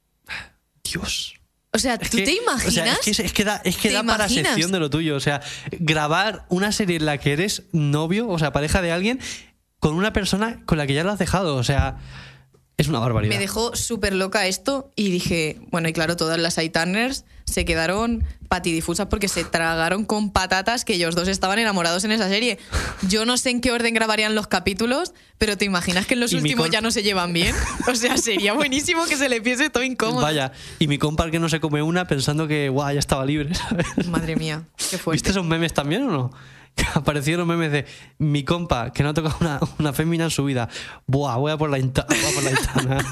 Dios. O sea, Es ¿tú que- te imaginas? O sea, es que, es que da, es que ¿Te da para imaginas? sección de lo tuyo. O sea, grabar una serie en la que eres novio, o sea, pareja de alguien, con una persona con la que ya lo has dejado. O sea, es una barbaridad. Me dejó súper loca esto y dije, bueno, y claro, todas las Aitaners se quedaron patidifusas porque se tragaron con patatas que ellos dos estaban enamorados en esa serie. Yo no sé en qué orden grabarían los capítulos, pero ¿te imaginas que en los Y mi últimos con- ya no se llevan bien? O sea, sería buenísimo que se le piese todo incómodo. Vaya, y mi compa que no se come una pensando que guau, ya estaba libre, ¿sabes? Madre mía, qué fuerte. ¿Viste esos memes también o no? Que aparecieron memes de mi compa que no ha tocado una, una fémina en su vida. Buah, voy a por la, inta- voy a por la Aitana.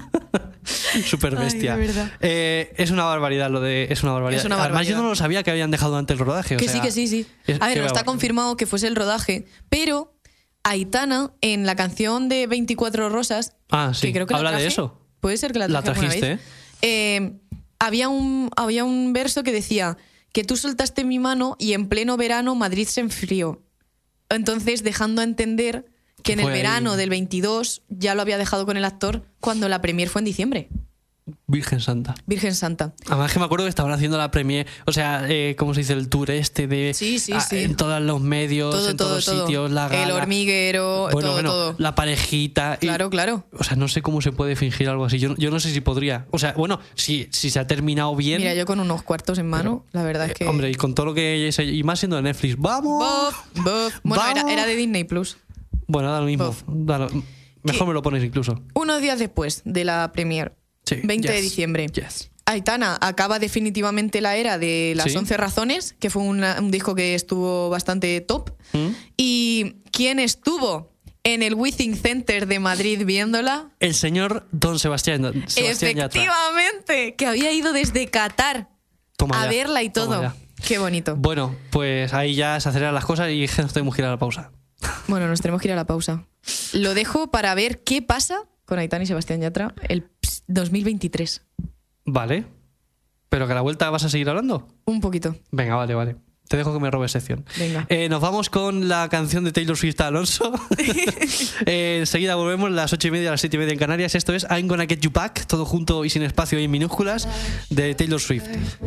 Súper bestia. Ay, de verdad. Eh, es una barbaridad lo de. Es una barbaridad. Es una Además, yo barbaridad. no lo sabía que habían dejado antes el rodaje. o Que sea, sí, que sí, sí. es- A ver, qué no está barbaridad. confirmado que fuese el rodaje, pero Aitana, en la canción de veinticuatro Rosas, Ah, sí. que creo que la Habla de traje, eso. Puede ser que la, La traje alguna trajiste, vez. Eh, había, un, había un verso que decía que tú soltaste mi mano y en pleno verano Madrid se enfrió. Entonces, dejando a entender que en el Fue ahí. verano del veintidós ya lo había dejado con el actor cuando la premier fue en diciembre. Virgen Santa. Virgen Santa. Además que me acuerdo que estaban haciendo la premier, o sea, eh, ¿cómo se dice? El tour este de... Sí, sí, ah, sí. En todos los medios, Todo, en todo, todos todo. sitios, la gala. El hormiguero, Bueno, todo, bueno, todo. la parejita. y- Claro, claro. O sea, no sé cómo se puede fingir algo así. Yo, yo no sé si podría. O sea, bueno, si, si se ha terminado bien... Mira, yo con unos cuartos en mano, la verdad es eh, que... Hombre, y con todo lo que... Y más siendo de Netflix. ¡Vamos! Bof, bof. Bueno, era, Vamos. era de Disney Plus. Bueno, da lo mismo. Bof. Da lo- Mejor ¿Qué? me lo pones incluso. Unos días después de la premiere, Sí, veinte de yes, diciembre, yes. Aitana acaba definitivamente la era de las Sí. once razones, que fue una- un disco que estuvo bastante top. ¿Mm? ¿Y quién estuvo en el Withing Center de Madrid viéndola? El señor Don Sebastián. Sebastián Yatra. Efectivamente, que había ido desde Qatar Toma a ya, verla y toma todo. ya. Qué bonito. Bueno, pues ahí ya se aceleran las cosas y nos tenemos que ir a la pausa. Bueno, nos tenemos que ir a la pausa. Lo dejo para ver qué pasa con Aitana y Sebastián Yatra el dos mil veintitrés. Vale. ¿Pero que a la vuelta vas a seguir hablando? Un poquito. Venga, vale, vale. Te dejo que me robes sección. Venga. Eh, nos vamos con la canción de Taylor Swift Alonso. eh, enseguida volvemos a las ocho y media, a las siete y media en Canarias. Esto es I'm Gonna Get You Back, todo junto y sin espacio y en minúsculas, de Taylor Swift.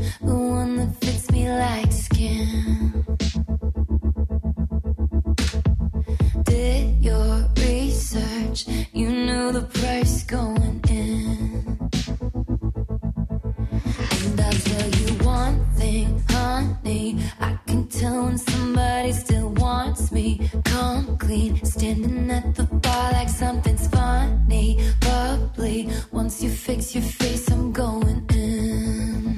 Did your research, you knew the price going in. And I'll tell you one thing, honey, I can tell when somebody still wants me. Come clean, standing at the bar like something's funny, bubbly. Once you fix your face, I'm going in.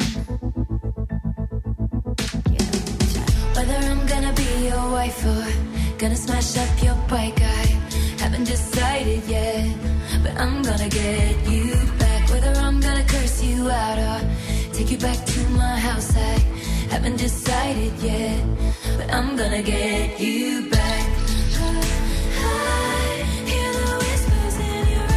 Yeah. Whether I'm gonna be your wife or gonna smash up your bike, I haven't decided yet, but I'm gonna get you back. Whether I'm gonna curse you out or take you back to my house, I haven't decided yet, but I'm gonna get you back. I hear the whispers in your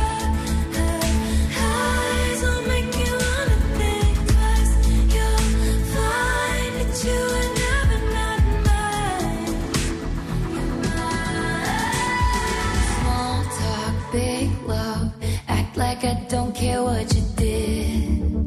eyes, I'll make you wanna think twice. You'll find that you were never not mine. Small talk, big love, act like I don't care what you did.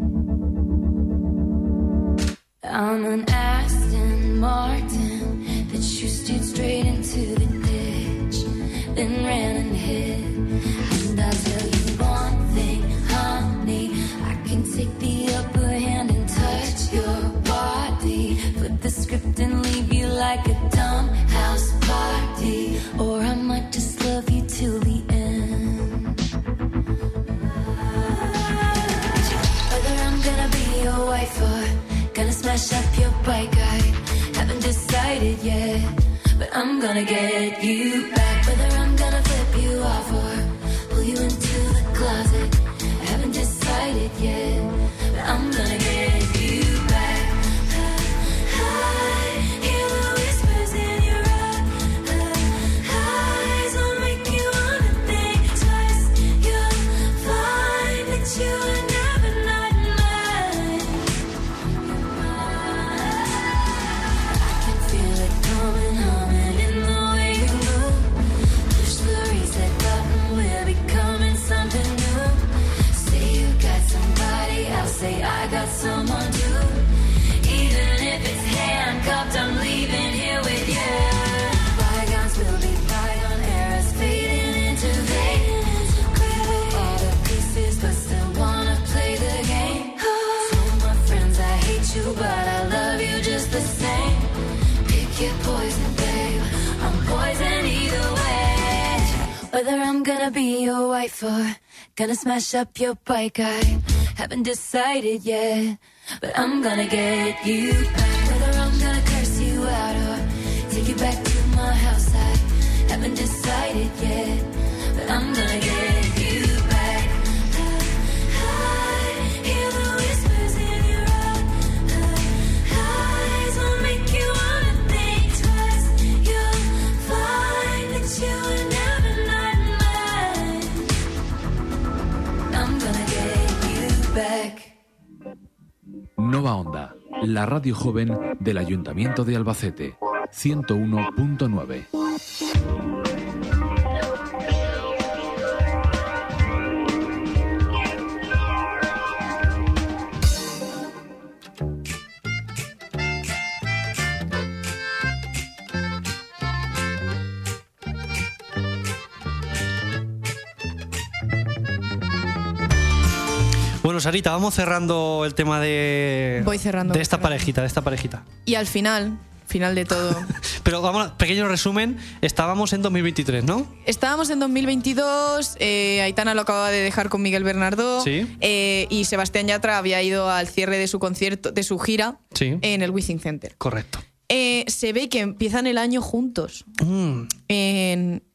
I'm an Aston Martin that you steered straight into the ditch, then ran and hid. And I'll tell you one thing, honey, I can take the upper hand and touch your body, flip the script and leave you like a dumb house party, or I might just love you till the end. Whether I'm gonna be your wife or gonna smash up your bike, I haven't decided yet, but I'm gonna get you back. Whether I'm gonna flip you off or pull you into the closet, I haven't decided yet, but I'm gonna get you back. I hear the whispers in your eyes, I'll make you wanna think twice. You'll find that you were never not mine. I can feel it coming, humming in the way you move. Push the reset button, we're becoming something new. Say you got somebody else, say I got someone too. Even if it's handcuffed, I'm leaving here with you. Bygones will be bygone, eras fading into vain. Grab all the pieces, but still wanna play the game. Tell my friends I hate you, but I love you just the same. Pick your poison, babe, I'm poison either way. Whether I'm gonna be your wife or gonna smash up your bike, I haven't decided yet, but I'm gonna get you back. Whether I'm gonna curse you out or take you back to my house, I haven't decided yet, but I'm gonna get you back. I hear the whispers in your eyes, I'll make you wanna think twice. You'll find that you were never not mine. I'm gonna get you back. Nova Onda, la radio joven del Ayuntamiento de Albacete, ciento uno punto nueve. Bueno, Sarita, vamos cerrando el tema de, Voy cerrando, de esta cerrando. parejita, de esta parejita. Y al final, final de todo, Pero vamos, pequeño resumen, estábamos en dos mil veintitrés, ¿no? estábamos en dos mil veintidós, eh, Aitana lo acababa de dejar con Miguel Bernardo, Sí. eh, y Sebastián Yatra había ido al cierre de su concierto, de su gira, Sí. en el Withing Center. Correcto. Eh, se ve que empiezan el año juntos. Mm, En,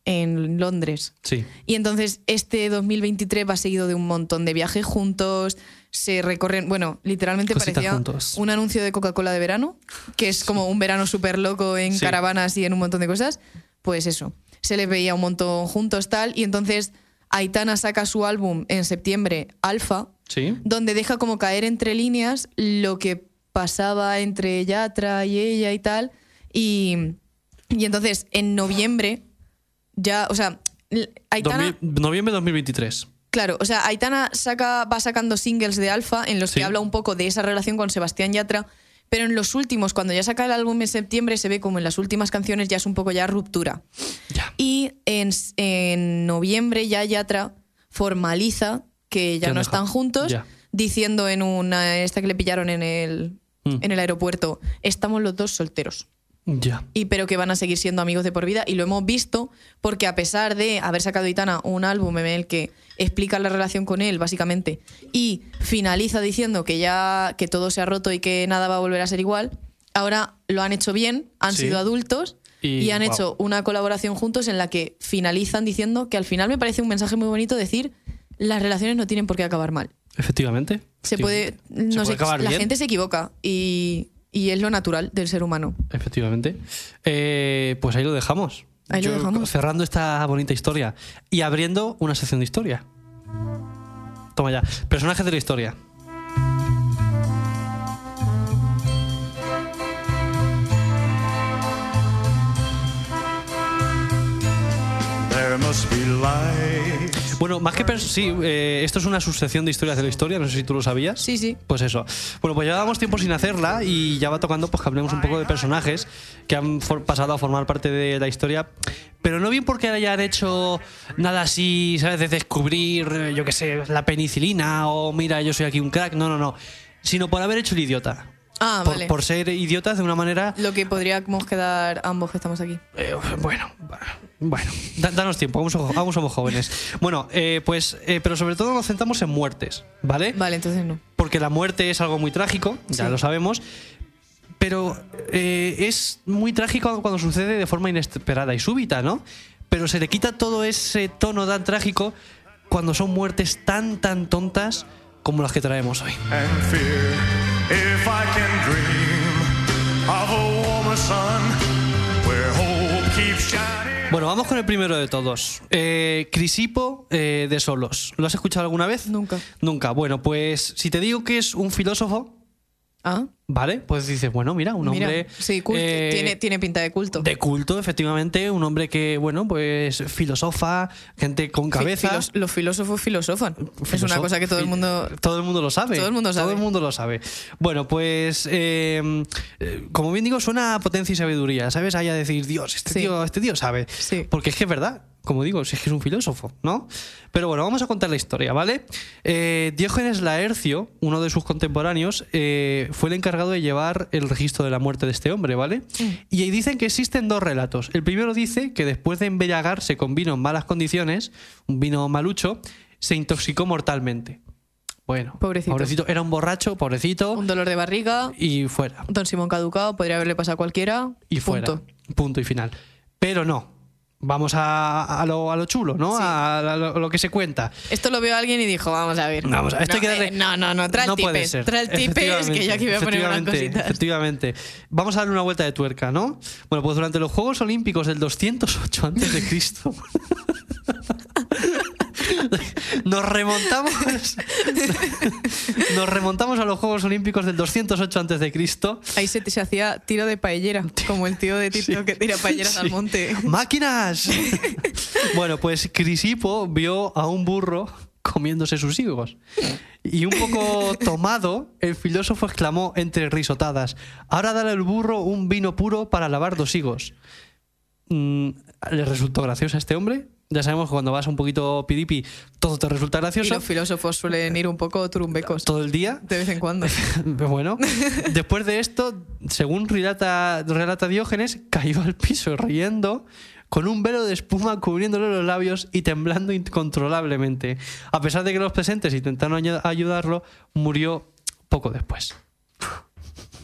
en Londres. Sí. Y entonces este dos mil veintitrés va seguido de un montón de viajes juntos, se recorren, bueno, literalmente Cositas parecía juntos. un anuncio de Coca-Cola de verano, que es como un verano súper loco en Sí. caravanas y en un montón de cosas. Pues eso, se les veía un montón juntos tal, y entonces Aitana saca su álbum en septiembre, Alfa, Sí. donde deja como caer entre líneas lo que pasaba entre Yatra y ella y tal. Y, y entonces en noviembre ya, o sea, l- Aitana, dos mil noviembre de dos mil veintitrés. claro, o sea, Aitana saca, va sacando singles de Alfa en los Sí. que habla un poco de esa relación con Sebastián Yatra, pero en los últimos, cuando ya saca el álbum en septiembre, se ve como en las últimas canciones ya es un poco ya ruptura. Ya. Y en, en noviembre ya Yatra formaliza que ya Que han no dejado. están juntos, Ya. diciendo en una esta que le pillaron en el, Mm. en el aeropuerto, estamos los dos solteros. Ya. Y pero que van a seguir siendo amigos de por vida, y lo hemos visto porque a pesar de haber sacado Aitana un álbum en el que explica la relación con él básicamente y finaliza diciendo que ya que todo se ha roto y que nada va a volver a ser igual, ahora lo han hecho bien, han Sí. sido adultos y, Y, han wow. hecho una colaboración juntos en la que finalizan diciendo que al final me parece un mensaje muy bonito decir las relaciones no tienen por qué acabar mal. Efectivamente. Se puede, Efectivamente. no Se sé, puede acabar la bien. gente se equivoca y, y es lo natural del ser humano. Efectivamente. Eh, pues ahí lo dejamos. Ahí lo dejamos. Cerrando esta bonita historia y abriendo una sección de historia. Toma ya. Personajes de la historia. There must be light. Bueno, más que... pers- sí, eh, esto es una subsección de historias de la historia, no sé si tú lo sabías. Sí, sí. Pues eso. Bueno, pues llevábamos tiempo sin hacerla y ya va tocando pues que hablemos un poco de personajes que han for- pasado a formar parte de la historia, pero no bien porque hayan hecho nada así, ¿sabes? De descubrir, eh, yo qué sé, la penicilina o mira, yo soy aquí un crack. No, no, no. Sino por haber hecho el idiota. Ah, por, vale. por ser idiotas de una manera... Lo que podríamos quedar ambos que estamos aquí. Eh, bueno, bueno, da- danos tiempo, aún somos, aún somos jóvenes. Bueno, eh, pues, eh, pero sobre todo nos centramos en muertes, ¿vale? Vale, entonces no. Porque la muerte es algo muy trágico, ya Sí. lo sabemos, pero eh, es muy trágico cuando sucede de forma inesperada y súbita, ¿no? Pero se le quita todo ese tono tan trágico cuando son muertes tan, tan tontas como las que traemos hoy. And fear if I can dream of a warmer sun where hope keeps shining. Bueno, vamos con el primero de todos. Eh, Crisipo eh, de Solos. ¿Lo has escuchado alguna vez? Nunca. Nunca. Bueno, pues si te digo que es un filósofo, Ah, ¿vale? Pues dices, bueno, mira, un mira. hombre... Sí, culto. eh, tiene, tiene pinta de culto. De culto, efectivamente, un hombre que, bueno, pues filosofa, gente con Fi- cabeza. filos- los filósofos filosofan. Es una Filoso- cosa que todo el fi- mundo... Todo el mundo lo sabe. Todo el mundo sabe. Todo el mundo lo sabe. Bueno, pues, eh, eh, como bien digo, suena a potencia y sabiduría, ¿sabes? Hay a decir, Dios, este, Sí. tío, este tío sabe. Sí. Porque es que es verdad. Como digo, si es que es un filósofo, ¿no? Pero bueno, vamos a contar la historia, ¿vale? Eh, Diógenes Laercio, uno de sus contemporáneos, eh, fue el encargado de llevar el registro de la muerte de este hombre, ¿vale? Y ahí dicen que existen dos relatos. El primero dice que después de embriagarse con vino en malas condiciones, un vino malucho, se intoxicó mortalmente. Bueno, Pobrecito. Era un borracho, pobrecito, Un dolor de barriga, y fuera. Don Simón caducado, podría haberle pasado a cualquiera. Y fuera. Punto. Punto y final. Pero no. Vamos a, a, lo, a lo chulo, ¿no? Sí. A, a lo, lo que se cuenta. Esto lo vio alguien y dijo, vamos a ver. Vamos a- esto no, hay que darle- eh, no, no, no, trae el no puede tipes. ser. Trae el tipes, que yo aquí voy a poner unas Efectivamente, cositas. efectivamente. Vamos a darle una vuelta de tuerca, ¿no? Bueno, pues durante los Juegos Olímpicos del doscientos ocho antes de Cristo nos remontamos nos remontamos a los Juegos Olímpicos del doscientos ocho antes de Cristo. Ahí se, se hacía tiro de paellera, como el tío de Tito Sí, que tira paelleras sí. al monte. ¡Máquinas! Bueno, pues Crisipo vio a un burro comiéndose sus higos. Y un poco tomado, el filósofo exclamó entre risotadas: ahora dale al burro un vino puro para lavar dos higos. Mm, ¿Le resultó gracioso a este hombre? Ya sabemos que cuando vas un poquito piripi, todo te resulta Y gracioso. los filósofos suelen ir un poco turumbecos. Todo el día. De vez en cuando. Bueno, después de esto, según relata, relata Diógenes, cayó al piso riendo, con un velo de espuma cubriéndole los labios y temblando incontrolablemente. A pesar de que los presentes intentaron aña- ayudarlo, murió poco después.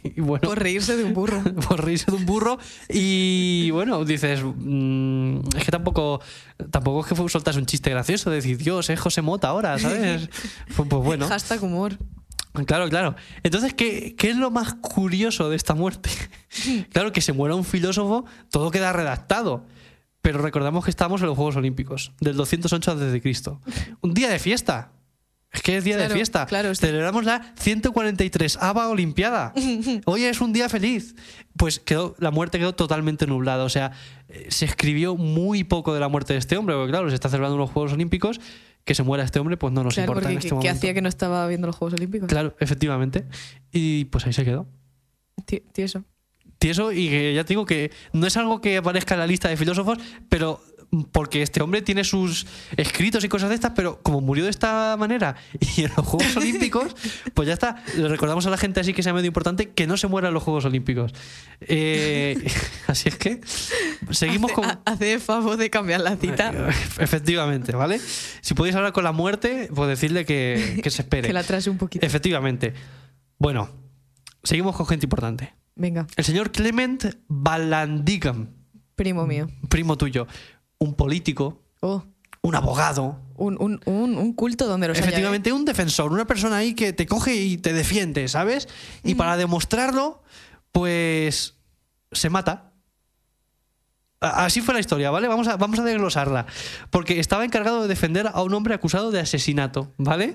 y bueno, Por reírse de un burro. por reírse de un burro. Y bueno, dices, mmm, es que tampoco tampoco es que soltas un chiste gracioso de decir, Dios, es José Mota ahora, ¿sabes? Pues, pues bueno. Hashtag humor. Claro, claro. Entonces, ¿qué, ¿qué es lo más curioso de esta muerte? Claro, que se muera un filósofo, todo queda redactado. Pero recordamos que estamos en los Juegos Olímpicos, del doscientos ocho antes de Cristo. Un día de fiesta. Es que es día Claro, de fiesta. claro, sí. Celebramos la ciento cuarenta y tres ava Olimpiada. Hoy es un día feliz. Pues quedó, la muerte quedó totalmente nublada. O sea, eh, se escribió muy poco de la muerte de este hombre, porque claro, se está celebrando los Juegos Olímpicos. Que se muera este hombre, pues no nos Claro, importa porque en este ¿qué, momento. qué hacía que no estaba viendo los Juegos Olímpicos? Claro, efectivamente. Y pues ahí se quedó. Ti- Tieso. Tieso, y que ya te digo que no es algo que aparezca en la lista de filósofos, pero porque este hombre tiene sus escritos y cosas de estas, pero como murió de esta manera y en los Juegos Olímpicos, pues ya está. Le recordamos a la gente así que sea medio importante que no se muera en los Juegos Olímpicos. Eh, así es que seguimos con... Ha- Hace favor de cambiar la cita. Efectivamente, ¿vale? Si podéis hablar con la muerte, pues decirle que, que se espere. Que la atrase un poquito. Efectivamente. Bueno, seguimos con gente importante. Venga, El señor Clement Vallandigham, primo mío. primo tuyo, un político, Oh, un abogado, un, un, un, un culto donde los haya, ¿eh? efectivamente un defensor, una persona ahí que te coge y te defiende, ¿sabes? Y para demostrarlo, pues se mata. A- Así fue la historia, ¿vale? Vamos a, vamos a desglosarla. Porque estaba encargado de defender a un hombre acusado de asesinato, ¿vale?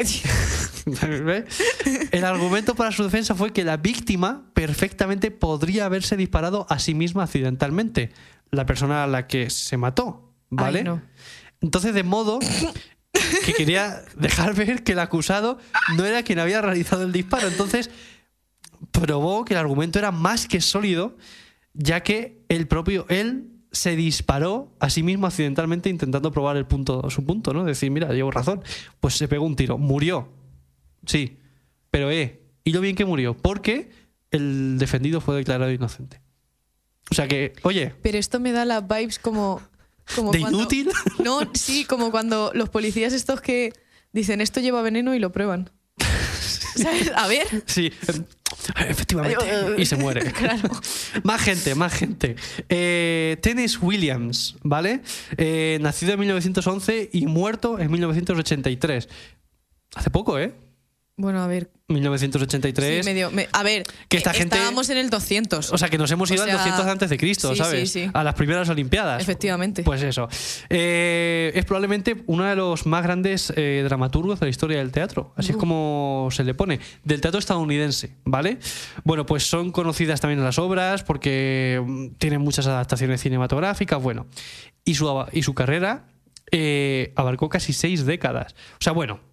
¿Ve? El argumento para su defensa fue que la víctima perfectamente podría haberse disparado a sí misma accidentalmente, la persona a la que se mató, ¿vale? Ay, no. Entonces, de modo que quería dejar ver que el acusado no era quien había realizado el disparo. Entonces, probó que el argumento era más que sólido, ya que el propio él se disparó a sí mismo accidentalmente intentando probar el punto, su punto, ¿no? Decir, mira, llevo razón. Pues se pegó un tiro. Murió. Sí. Pero, eh, y lo bien que murió, porque el defendido fue declarado inocente. O sea que, oye, Pero esto me da las vibes como... como ¿de cuando- inútil? No, sí, como cuando los policías estos que dicen esto lleva veneno y lo prueban. ¿Sabes? A ver. Sí, efectivamente. Y se muere. Claro. Más gente, más gente. Eh, Tennessee Williams, ¿vale? Eh, nacido en mil novecientos once y muerto en mil novecientos ochenta y tres. Hace poco, ¿eh? Bueno, a ver. mil novecientos ochenta y tres. Sí, medio, me- a ver, Que esta eh, gente- estábamos en el doscientos. O sea, que nos hemos O ido sea, al doscientos antes de Cristo, sí, ¿sabes? sí, sí. A las primeras Olimpiadas. Efectivamente. Pues eso. Eh, es probablemente uno de los más grandes eh, dramaturgos de la historia del teatro. Así es como se le pone. Del teatro estadounidense, ¿vale? Bueno, pues son conocidas también las obras porque mm, tienen muchas adaptaciones cinematográficas. Bueno, y su, aba- y su carrera eh, abarcó casi seis décadas. O sea, bueno.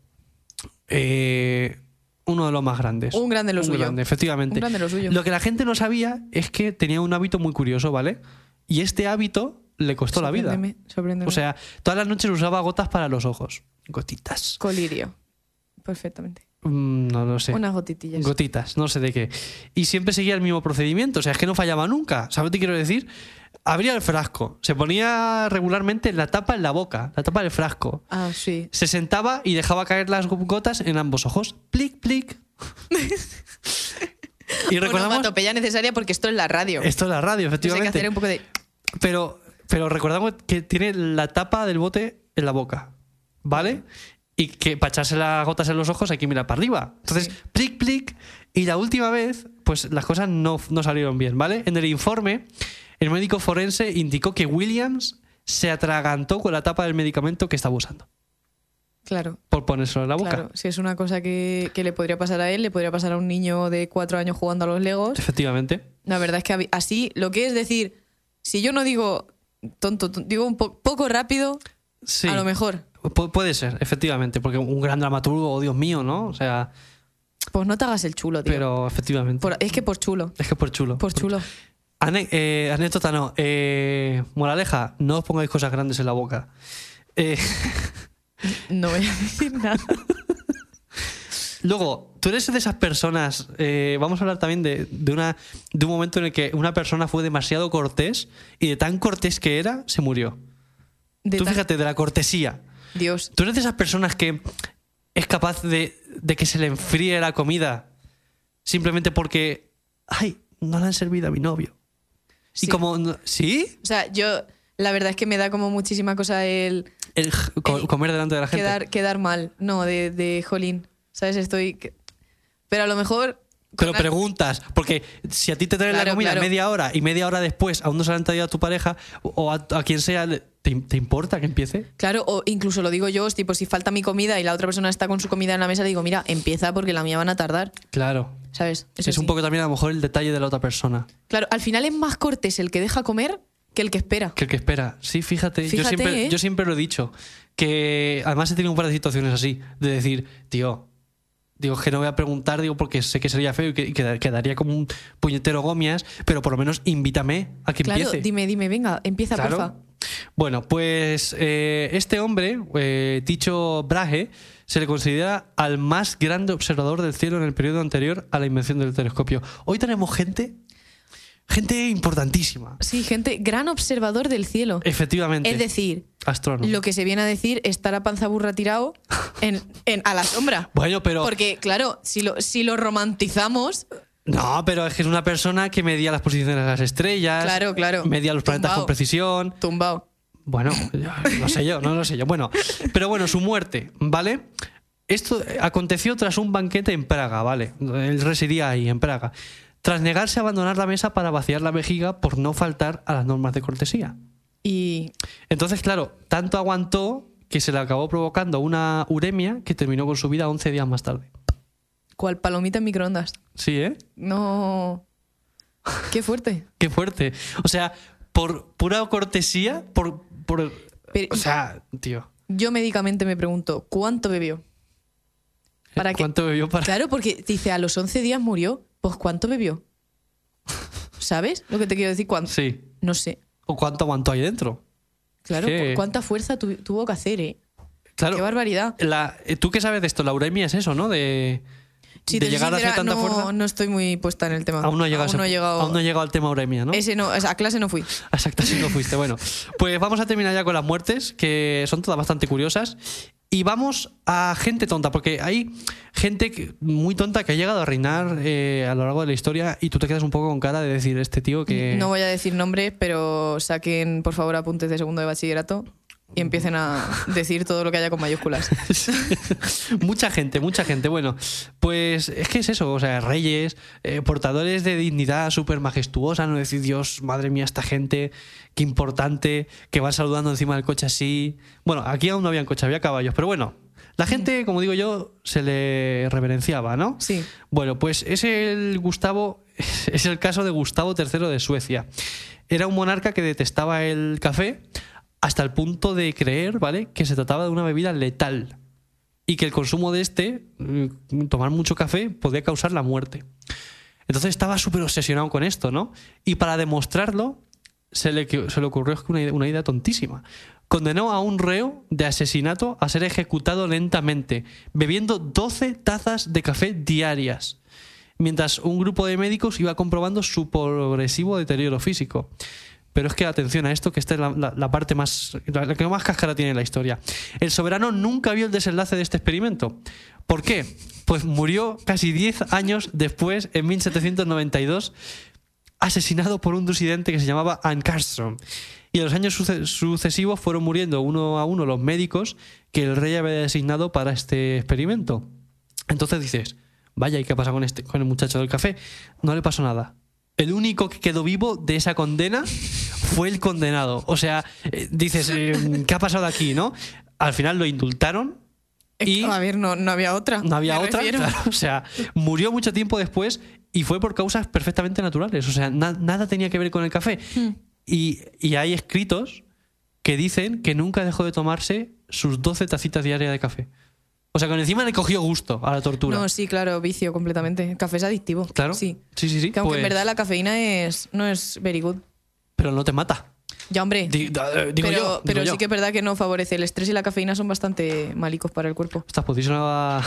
Eh, uno de los más grandes. Un grande lo Un suyo. grande, efectivamente. Un grande lo suyo. Lo que la gente no sabía es que tenía un hábito muy curioso, ¿vale? Y este hábito le costó la vida. Sorpréndeme, sorpréndeme. O sea, todas las noches usaba gotas para los ojos. Gotitas. Colirio. Perfectamente. Mm, no lo sé. Unas gotitillas. Gotitas, no sé de qué. Y siempre seguía el mismo procedimiento. O sea, es que no fallaba nunca. ¿Sabes qué quiero decir? Abría el frasco. Se ponía regularmente la tapa en la boca. La tapa del frasco. Ah, sí. Se sentaba y dejaba caer las gotas en ambos ojos. Plic, plic. Y recordamos... Onomatopeya necesaria porque esto es la radio. Esto es la radio, Entonces hay que efectivamente. hacer un poco de... Pero, pero recordamos que tiene la tapa del bote en la boca, ¿vale? Y que para echarse las gotas en los ojos hay que mirar para arriba. Entonces, Sí. plic, plic. Y la última vez, pues las cosas no, no salieron bien, ¿vale? En el informe, el médico forense indicó que Williams se atragantó con la tapa del medicamento que estaba usando Claro. por ponérselo en la boca. Claro, si es una cosa que, que le podría pasar a él, le podría pasar a un niño de cuatro años jugando a los Legos. Efectivamente. La verdad es que habi- así, lo que es decir, si yo no digo tonto, tonto, digo un po- poco rápido, Sí. a lo mejor, Pu- puede ser, efectivamente, porque un gran dramaturgo, oh Dios mío, ¿no? O sea, pues no te hagas el chulo, tío. pero efectivamente. Por- es que por chulo, Es que por chulo. por chulo. Ane- eh, anécdota no. Eh, moraleja, no os pongáis cosas grandes en la boca. Eh, No voy a decir nada. luego, tú eres de esas personas. eh, vamos a hablar también de, de, una, de un momento en el que una persona fue demasiado cortés y de tan cortés que era, se murió. De Tú tan- fíjate, de la cortesía. Dios, Tú eres de esas personas que es capaz de, de que se le enfríe la comida simplemente porque ay, no le han servido a mi novio. Sí. Y como, no- ¿sí? O sea, yo, la verdad es que me da como muchísima cosa el El j- co- El comer delante de la gente. quedar, quedar mal. No, de, de jolín. ¿Sabes? Estoy. que- Pero a lo mejor. Pero con- preguntas, porque si a ti te traen la Claro, comida claro. media hora y media hora después aún no se la han traído a tu pareja o a, a quien sea, le- ¿te, te importa que empiece? Claro, o incluso lo digo yo, tipo, si falta mi comida y la otra persona está con su comida en la mesa, le digo, mira, empieza porque la mía van a tardar. Claro. ¿Sabes? Eso es un sí. poco también a lo mejor el detalle de la otra persona Claro, al final es más cortés el que deja comer que el que espera. que el que espera. Sí, fíjate, yo, Fíjate, siempre, ¿eh? yo siempre lo he dicho, que además he tenido un par de situaciones así, de decir, tío, digo, es que no voy a preguntar, digo, porque sé que sería feo y que y queda- quedaría como un puñetero gomias, pero por lo menos invítame a que Claro, empiece. dime, dime, venga, empieza, Claro. porfa. Bueno, pues eh, este hombre, eh, Tycho Brahe, se le considera al más grande observador del cielo en el periodo anterior a la invención del telescopio. Hoy tenemos gente, gente importantísima. Sí, gente, gran observador del cielo. Efectivamente. Es decir, astrónomo. lo que se viene a decir estar a panza burra tirado en, en- a la sombra. Bueno, pero Porque, claro, si lo, si lo romantizamos, no, pero es que es una persona que medía las posiciones de las estrellas, Claro, claro. medía los planetas Tumbao. con precisión. tumbado. Bueno, no sé yo, no lo sé yo. Bueno, pero bueno, su muerte, ¿vale? Esto aconteció tras un banquete en Praga, ¿vale? Él residía ahí, en Praga. Tras negarse a abandonar la mesa para vaciar la vejiga por no faltar a las normas de cortesía. Y Entonces, claro, tanto aguantó que se le acabó provocando una uremia que terminó con su vida once días más tarde. cual palomita en microondas. Sí, ¿eh? No. Qué fuerte. Qué fuerte. O sea, por pura cortesía, por... por Pero- o sea, tío. Yo médicamente me pregunto, ¿cuánto bebió? ¿Para qué? ¿Cuánto bebió para...? Claro, porque dice, a los once días murió. Pues ¿cuánto bebió? ¿Sabes lo que te quiero decir? ¿Cuánto? Sí. No sé. ¿O cuánto aguantó ahí dentro? Claro, ¿Qué? pues, ¿cuánta fuerza tu- tuvo que hacer, eh? Claro. Qué barbaridad. La, eh, ¿Tú qué sabes de esto? La uremia es eso, ¿no? De, Si de te soy llegar a hacer sincera, tanta no, fuerza. no estoy muy puesta en el tema. Aún no, ha llegado Aún ese- no he llegado. aún no he llegado al tema uremia, ¿no? Ese no, o sea, a clase no fui. Exacto, sí no fuiste. Bueno, pues vamos a terminar ya con las muertes, que son todas bastante curiosas. Y vamos a gente tonta, porque hay gente que- muy tonta que ha llegado a reinar eh, a lo largo de la historia y tú te quedas un poco con cara de decir, este tío que... No voy a decir nombres, pero saquen, por favor, apuntes de segundo de bachillerato y empiecen a decir todo lo que haya con mayúsculas. Mucha gente, mucha gente. Bueno, pues es que es eso, o sea, reyes, eh, portadores de dignidad súper majestuosa, no decir, Dios, madre mía, esta gente, qué importante, que van saludando encima del coche así. Bueno, aquí aún no había coche, había caballos, pero bueno, la gente, como digo yo, se le reverenciaba, ¿no? Sí. Bueno, pues es el Gustavo, es el caso de Gustavo tercero de Suecia. Era un monarca que detestaba el café hasta el punto de creer, ¿vale?, que se trataba de una bebida letal y que el consumo de este, mm, tomar mucho café, podía causar la muerte. Entonces estaba súper obsesionado con esto, ¿no? Y para demostrarlo, se le, se le ocurrió una idea, una idea tontísima. Condenó a un reo de asesinato a ser ejecutado lentamente, bebiendo doce tazas de café diarias, mientras un grupo de médicos iba comprobando su progresivo deterioro físico. Pero es que atención a esto, que esta es la, la- la parte más, la, la que más cáscara tiene en la historia. El soberano nunca vio el desenlace de este experimento. ¿Por qué? Pues murió casi diez años después, en mil setecientos noventa y dos, asesinado por un disidente que se llamaba Anne Carstrom. Y en los años suce- sucesivos fueron muriendo uno a uno los médicos que el rey había designado para este experimento. Entonces dices, vaya, ¿y qué pasa con, este, con el muchacho del café? No le pasó nada. El único que quedó vivo de esa condena fue el condenado. O sea, eh, dices, eh, ¿qué ha pasado aquí, no? Al final lo indultaron y A ver, no, no había otra. no había me otra. refiero. Claro, o sea, murió mucho tiempo después y fue por causas perfectamente naturales. O sea, na- nada tenía que ver con el café. Hmm. Y, y hay escritos que dicen que nunca dejó de tomarse sus doce tacitas diarias de café. O sea, que encima le cogió gusto a la tortura. No, sí, claro, vicio completamente. El café es adictivo. Claro. Sí. Sí, sí, sí. Que aunque pues- en verdad la cafeína es, no es very good. Pero no te mata. Ya, hombre. Di- da- digo pero yo. pero digo sí yo. que es verdad que no favorece. El estrés y la cafeína son bastante malicos para el cuerpo. Ostras, pues eso no va-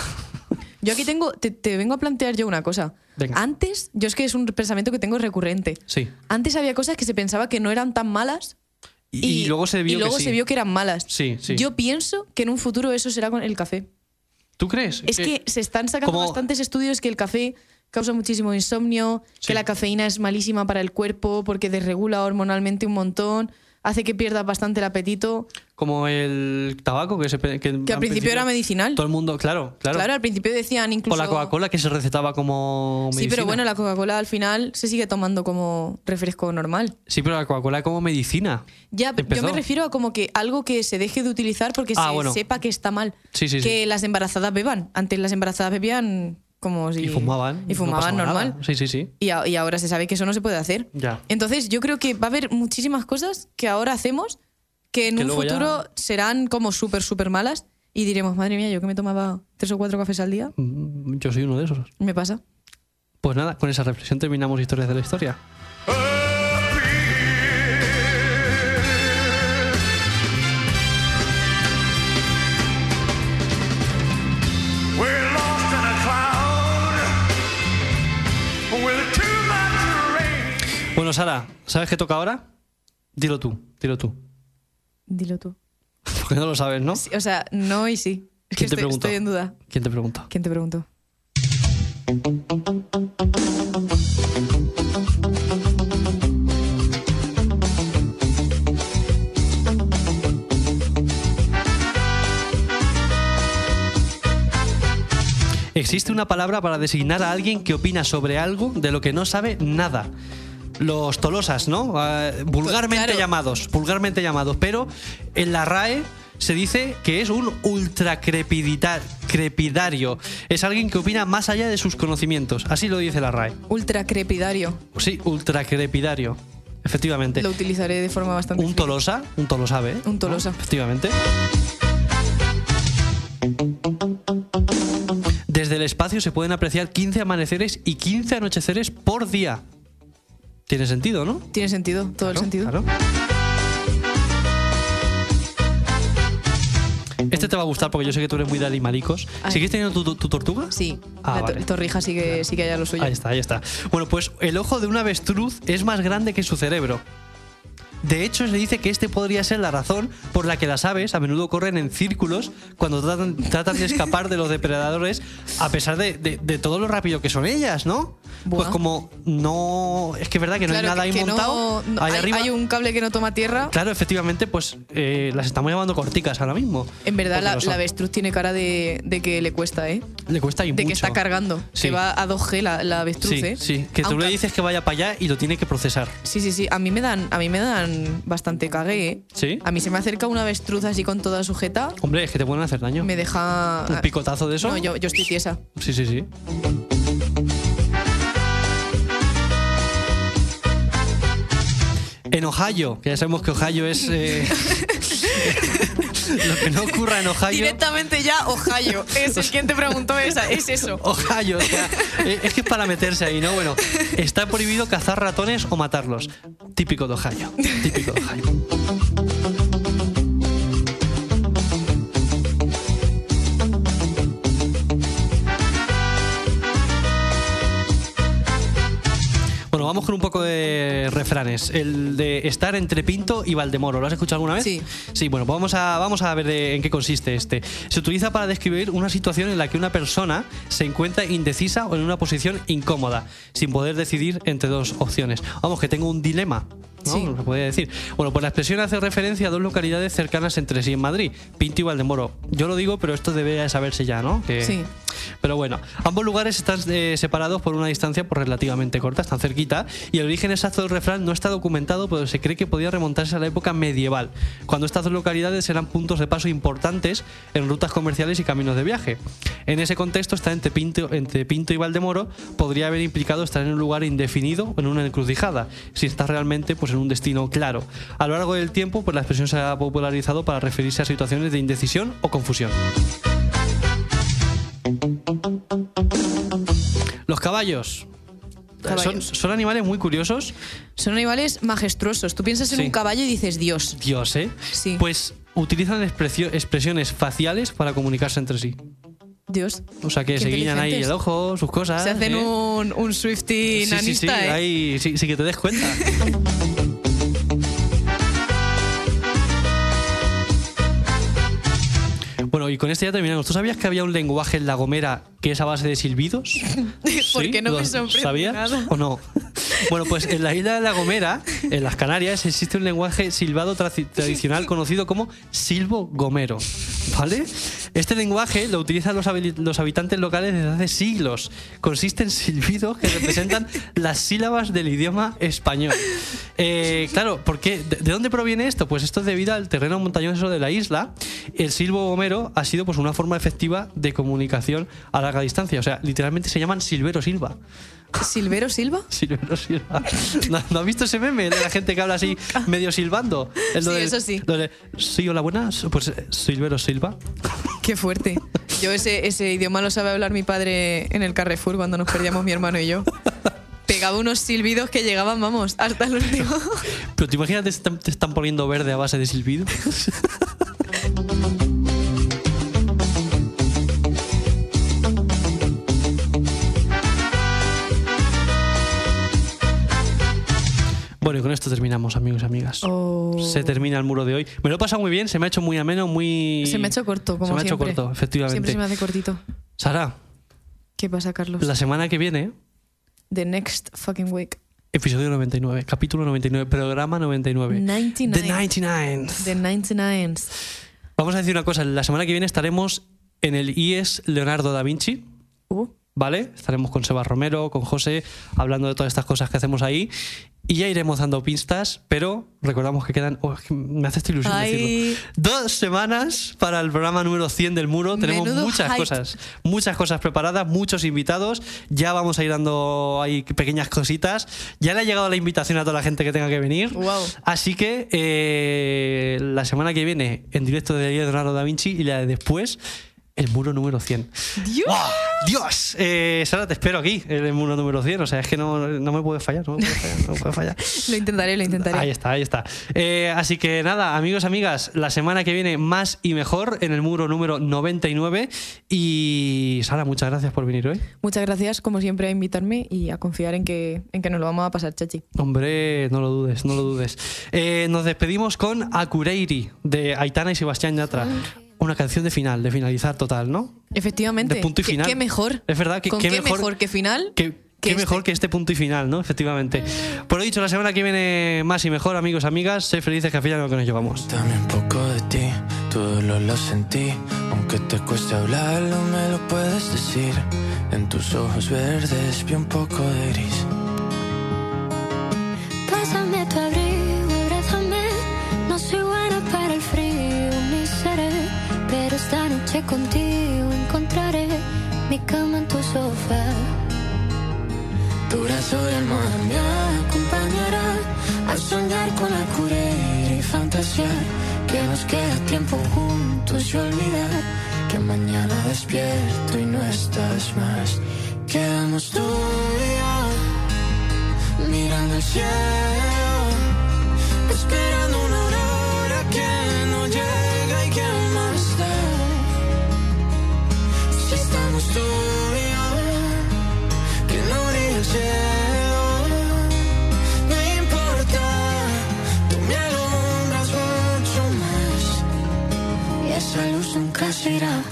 Yo aquí tengo, te, te vengo a plantear yo una cosa. Venga. Antes, yo es que es un pensamiento que tengo recurrente. Sí. Antes había cosas que se pensaba que no eran tan malas Y, y luego se vio y luego que sí. se vio que eran malas. Sí, sí. Yo pienso que en un futuro eso será con el café. ¿Tú crees? Es Eh, que se están sacando como- bastantes estudios que el café causa muchísimo insomnio, Sí. que la cafeína es malísima para el cuerpo porque desregula hormonalmente un montón, hace que pierdas bastante el apetito. Como el tabaco, que, se, pe- que, Que al principio era medicinal. Todo el mundo, claro, claro. Claro, al principio decían incluso... O la Coca-Cola, que se recetaba como medicina. Sí, pero bueno, la Coca-Cola al final se sigue tomando como refresco normal. Sí, pero la Coca-Cola como medicina. Ya, pero yo Empezó. me refiero a como que algo que se deje de utilizar porque Ah, se bueno. sepa que está mal. Sí, sí, sí. Que las embarazadas beban. Antes las embarazadas bebían como si... Y fumaban. Y no fumaban pasaba normal. nada. Sí, sí, sí. Y, a- y ahora se sabe que eso no se puede hacer. Ya. Entonces yo creo que va a haber muchísimas cosas que ahora hacemos que en Que un luego ya- futuro serán como súper, súper malas y diremos, madre mía, yo que me tomaba tres o cuatro cafés al día, Mm, Yo soy uno de esos. me pasa. Pues nada, con esa reflexión terminamos Historias de la Historia. We're lost in a cloud with too much rain. Bueno, Sara, ¿sabes qué toca ahora? Dilo tú, dilo tú. Dilo tú. Porque no lo sabes, ¿no? Sí, o sea, no y sí. Es que ¿Quién te estoy, preguntó? estoy en duda. ¿Quién te preguntó? ¿Quién te preguntó? Existe una palabra para designar a alguien que opina sobre algo de lo que no sabe nada. Los tolosas, ¿no? Eh, vulgarmente Claro. llamados, vulgarmente llamados. Pero en la R A E se dice que es un ultracrepidario. Es alguien que opina más allá de sus conocimientos. Así lo dice la R A E. Ultracrepidario. Sí, ultracrepidario. Efectivamente. Lo utilizaré de forma bastante... Un tolosa, un tolosabe. Un tolosa. ¿no? Efectivamente. Desde el espacio se pueden apreciar quince amaneceres y quince anocheceres por día. Tiene sentido, ¿no? Tiene sentido, todo el Claro, sentido. claro. Este te va a gustar porque yo sé que tú eres muy de animalicos. Ay. ¿Sigues teniendo tu, tu- tu tortuga? Sí, Ah, la to- vale. torrija sí que, sí que haya lo suyo. Ahí está, ahí está. Bueno, pues el ojo de un avestruz es más grande que su cerebro. De hecho, se dice que este podría ser la razón por la que las aves a menudo corren en círculos cuando tratan, tratan de escapar de los depredadores, a pesar de, de- de todo lo rápido que son ellas, ¿no? Buah. Pues como no... Es que es verdad que no Claro, hay nada que- ahí que no- montado. no- ahí hay, arriba. hay un cable que no toma tierra. Claro, efectivamente, pues eh, las estamos llamando corticas ahora mismo. En verdad, Porque la, lo son. la avestruz tiene cara de, de que le cuesta, ¿eh? Le cuesta y De mucho. que está cargando. Sí. Que va a dos G la, la avestruz, Sí, ¿eh? sí, que tú Aunque- le dices que vaya para allá y lo tiene que procesar. Sí, sí, sí. A mí me dan, a mí me dan bastante cague, ¿eh? ¿Sí? A mí se me acerca una avestruz así con toda sujeta, Hombre, es que te pueden hacer daño. me deja... Un picotazo de eso. No, yo, yo estoy tiesa. Sí, sí, sí. En Ohio, que ya sabemos que Ohio es... eh, lo que no ocurra en Ohio... Directamente ya, Ohio. Es el quien te preguntó esa, es eso. Ohio, o sea, eh, es que es para meterse ahí, ¿no? Bueno, está prohibido cazar ratones o matarlos. Típico de Ohio. Típico de Ohio. Bueno, vamos con un poco de refranes. El de estar entre Pinto y Valdemoro. ¿Lo has escuchado alguna vez? Sí. Sí, bueno, pues vamos a, vamos a ver de- en qué consiste este. Se utiliza para describir una situación en la que una persona se encuentra indecisa o en una posición incómoda, sin poder decidir entre dos opciones. Vamos, que tengo un dilema, ¿no? Sí. Se podría decir. Bueno, pues la expresión hace referencia a dos localidades cercanas entre sí en Madrid, Pinto y Valdemoro. Yo lo digo, pero esto debería de saberse ya, ¿no? Que- Sí. Pero bueno, ambos lugares están eh, separados por una distancia pues, relativamente corta, están cerquita, y el origen exacto del refrán no está documentado, pero se cree que podía remontarse a la época medieval, cuando estas dos localidades eran puntos de paso importantes en rutas comerciales y caminos de viaje. En ese contexto, estar entre Pinto, entre Pinto y Valdemoro podría haber implicado estar en un lugar indefinido o en una encrucijada, sin estar realmente pues, en un destino claro. A lo largo del tiempo, pues, la expresión se ha popularizado para referirse a situaciones de indecisión o confusión. Los caballos. Caballos. Son, son animales muy curiosos. Son animales majestuosos. Tú piensas en Sí. un caballo y dices, Dios. Dios, ¿eh? Sí. Pues utilizan expresio- expresiones faciales para comunicarse entre sí. Dios. O sea que Qué se guiñan ahí inteligentes. el ojo, sus cosas. Se hacen ¿eh? un, un Swiftie Sí, sí, sí, nanista, ¿eh? ahí sí, sí que te des cuenta. Bueno, y con este ya terminamos. ¿Tú sabías que había un lenguaje en La Gomera que es a base de silbidos? Porque ¿Sí? no me ¿Lo sorprende ¿Sabías nada. o no? Bueno, pues en la isla de La Gomera, en las Canarias, existe un lenguaje silbado tra- tradicional conocido como silbo gomero, ¿vale? Este lenguaje lo utilizan los, habi- los habitantes locales desde hace siglos. Consiste en silbidos que representan las sílabas del idioma español. Eh, claro, ¿por qué? ¿De, de dónde proviene esto? Pues esto es debido al terreno montañoso de la isla. El silbo gomero ha sido pues una forma efectiva de comunicación a larga distancia. O sea, literalmente se llaman silbero silva. ¿Silvero Silva? Silvero Silva. ¿No, ¿No has visto ese meme de la gente que habla así medio silbando? El Sí, del- eso sí. lo de, sí, hola, buenas. Pues eh, Silvero Silva. Qué fuerte. Yo ese, ese idioma lo sabe hablar mi padre en el Carrefour cuando nos perdíamos mi hermano y yo. Pegaba unos silbidos que llegaban, vamos, hasta el último. Pero te imaginas te están, te están poniendo verde a base de silbido. Bueno, y con esto terminamos, amigos y amigas. Oh. Se termina el muro de hoy. Me lo he pasado muy bien, se me ha hecho muy ameno, muy... Se me ha hecho corto, como Se me ha hecho siempre. corto, efectivamente. Siempre se me hace cortito. Sara, ¿Qué pasa, Carlos? la semana que viene, The next fucking week. episodio noventa y nueve, capítulo noventa y nueve, programa noventa y nueve. noventa y nueve. The noventa y nueve. The noventa y nueve. Vamos a decir una cosa, la semana que viene estaremos en el I E S Leonardo da Vinci, Uh, ¿vale? Estaremos con Seba Romero, con José, hablando de todas estas cosas que hacemos ahí. Y ya iremos dando pistas, pero recordamos que quedan... oh, es que me hace esta ilusión Ay. decirlo. Dos semanas para el programa número cien del Muro. Tenemos Menudo muchas hype. cosas, muchas cosas preparadas, muchos invitados. Ya vamos a ir dando ahí pequeñas cositas. Ya le ha llegado la invitación a toda la gente que tenga que venir. Wow. Así que eh, la semana que viene, en directo de Leonardo da Vinci, y la de después, el Muro número cien. Dios. ¡Wow! ¡Dios! Eh, Sara, te espero aquí, en el Muro número cien. O sea, es que no, no me puedes fallar, no me puedes fallar, no me puedes fallar. Lo intentaré, lo intentaré. Ahí está, ahí está. Eh, así que nada, amigos, amigas, la semana que viene más y mejor en el Muro número noventa y nueve. Y Sara, muchas gracias por venir hoy. Muchas gracias, como siempre, a invitarme y a confiar en que, en que nos lo vamos a pasar, chachi. Hombre, no lo dudes, no lo dudes. Eh, nos despedimos con Akureiri, de Aitana y Sebastián Yatra. Una canción de final, de finalizar total, ¿no? Efectivamente. De punto y ¿Qué- final. ¿Qué, mejor? Es verdad que ¿Con qué qué mejor- mejor, que final? Que, qué este. mejor que este punto y final, ¿no? Efectivamente. Por lo dicho, la semana que viene más y mejor, amigos, amigas. Sé felices que al final es lo que nos llevamos. Dame un poco de ti, todo lo, lo sentí. Aunque te cueste hablarlo, me lo puedes decir. En tus ojos verdes vi un poco de gris. Pásame tu abrigo, abrázame. No soy buena para el frío, ni seré. Pero esta noche contigo encontraré mi cama en tu sofá. Tu brazo de almohada me acompañará a soñar con la cura y fantasear. Que nos queda tiempo juntos y olvidar que mañana despierto y no estás más. Quedamos tú y yo mirando el cielo, esperando una aurora que no llega y que más da. Si estamos tú y yo, que no brilla el cielo, no importa, tú me alumbras mucho más y esa luz nunca se irá.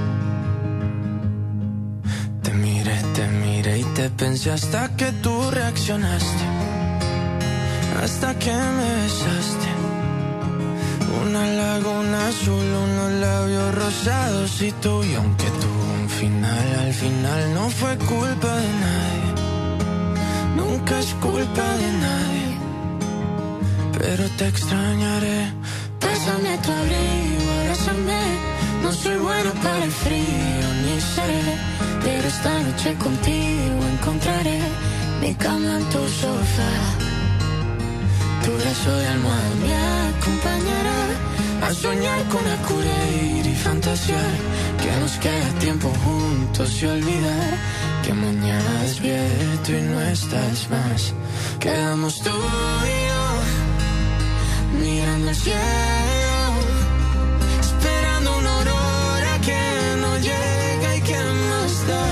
Te miré, te miré y te pensé hasta que tú reaccionaste, hasta que me besaste. Una laguna azul, unos labios rosados y tú, y aunque tuvo un final, al final no fue culpa de nadie, nunca es culpa de nadie, pero te extrañaré. Pásame tu abrigo, abrázame. No soy bueno para el frío, ni seré. Pero esta noche contigo encontraré mi cama en tu sofá. Tu brazo de almohada me acompañará a soñar con acudir y fantasear. Que nos queda tiempo juntos y olvidar que mañana despierto y no estás más. Quedamos tú y yo mirando el cielo, esperando una aurora que no llega y que más da.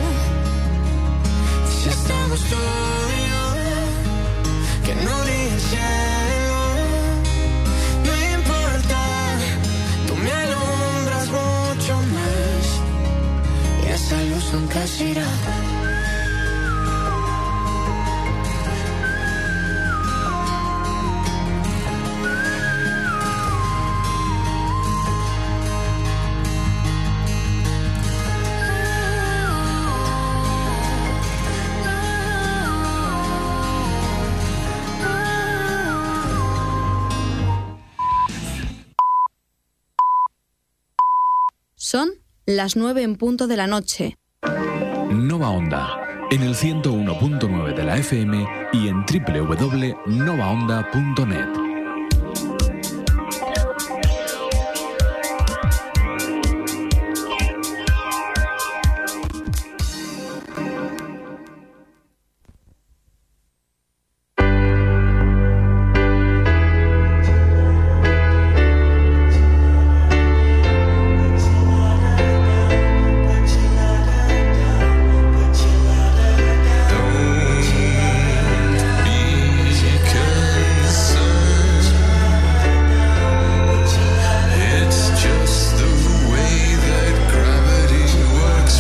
Si estamos tú y yo, que no brilla el cielo, no importa, tú me alumbras mucho nunca se irá. Son las nueve en punto de la noche. Nova Onda, en el ciento uno punto nueve de la F M y en doble u doble u doble u punto nova onda punto net.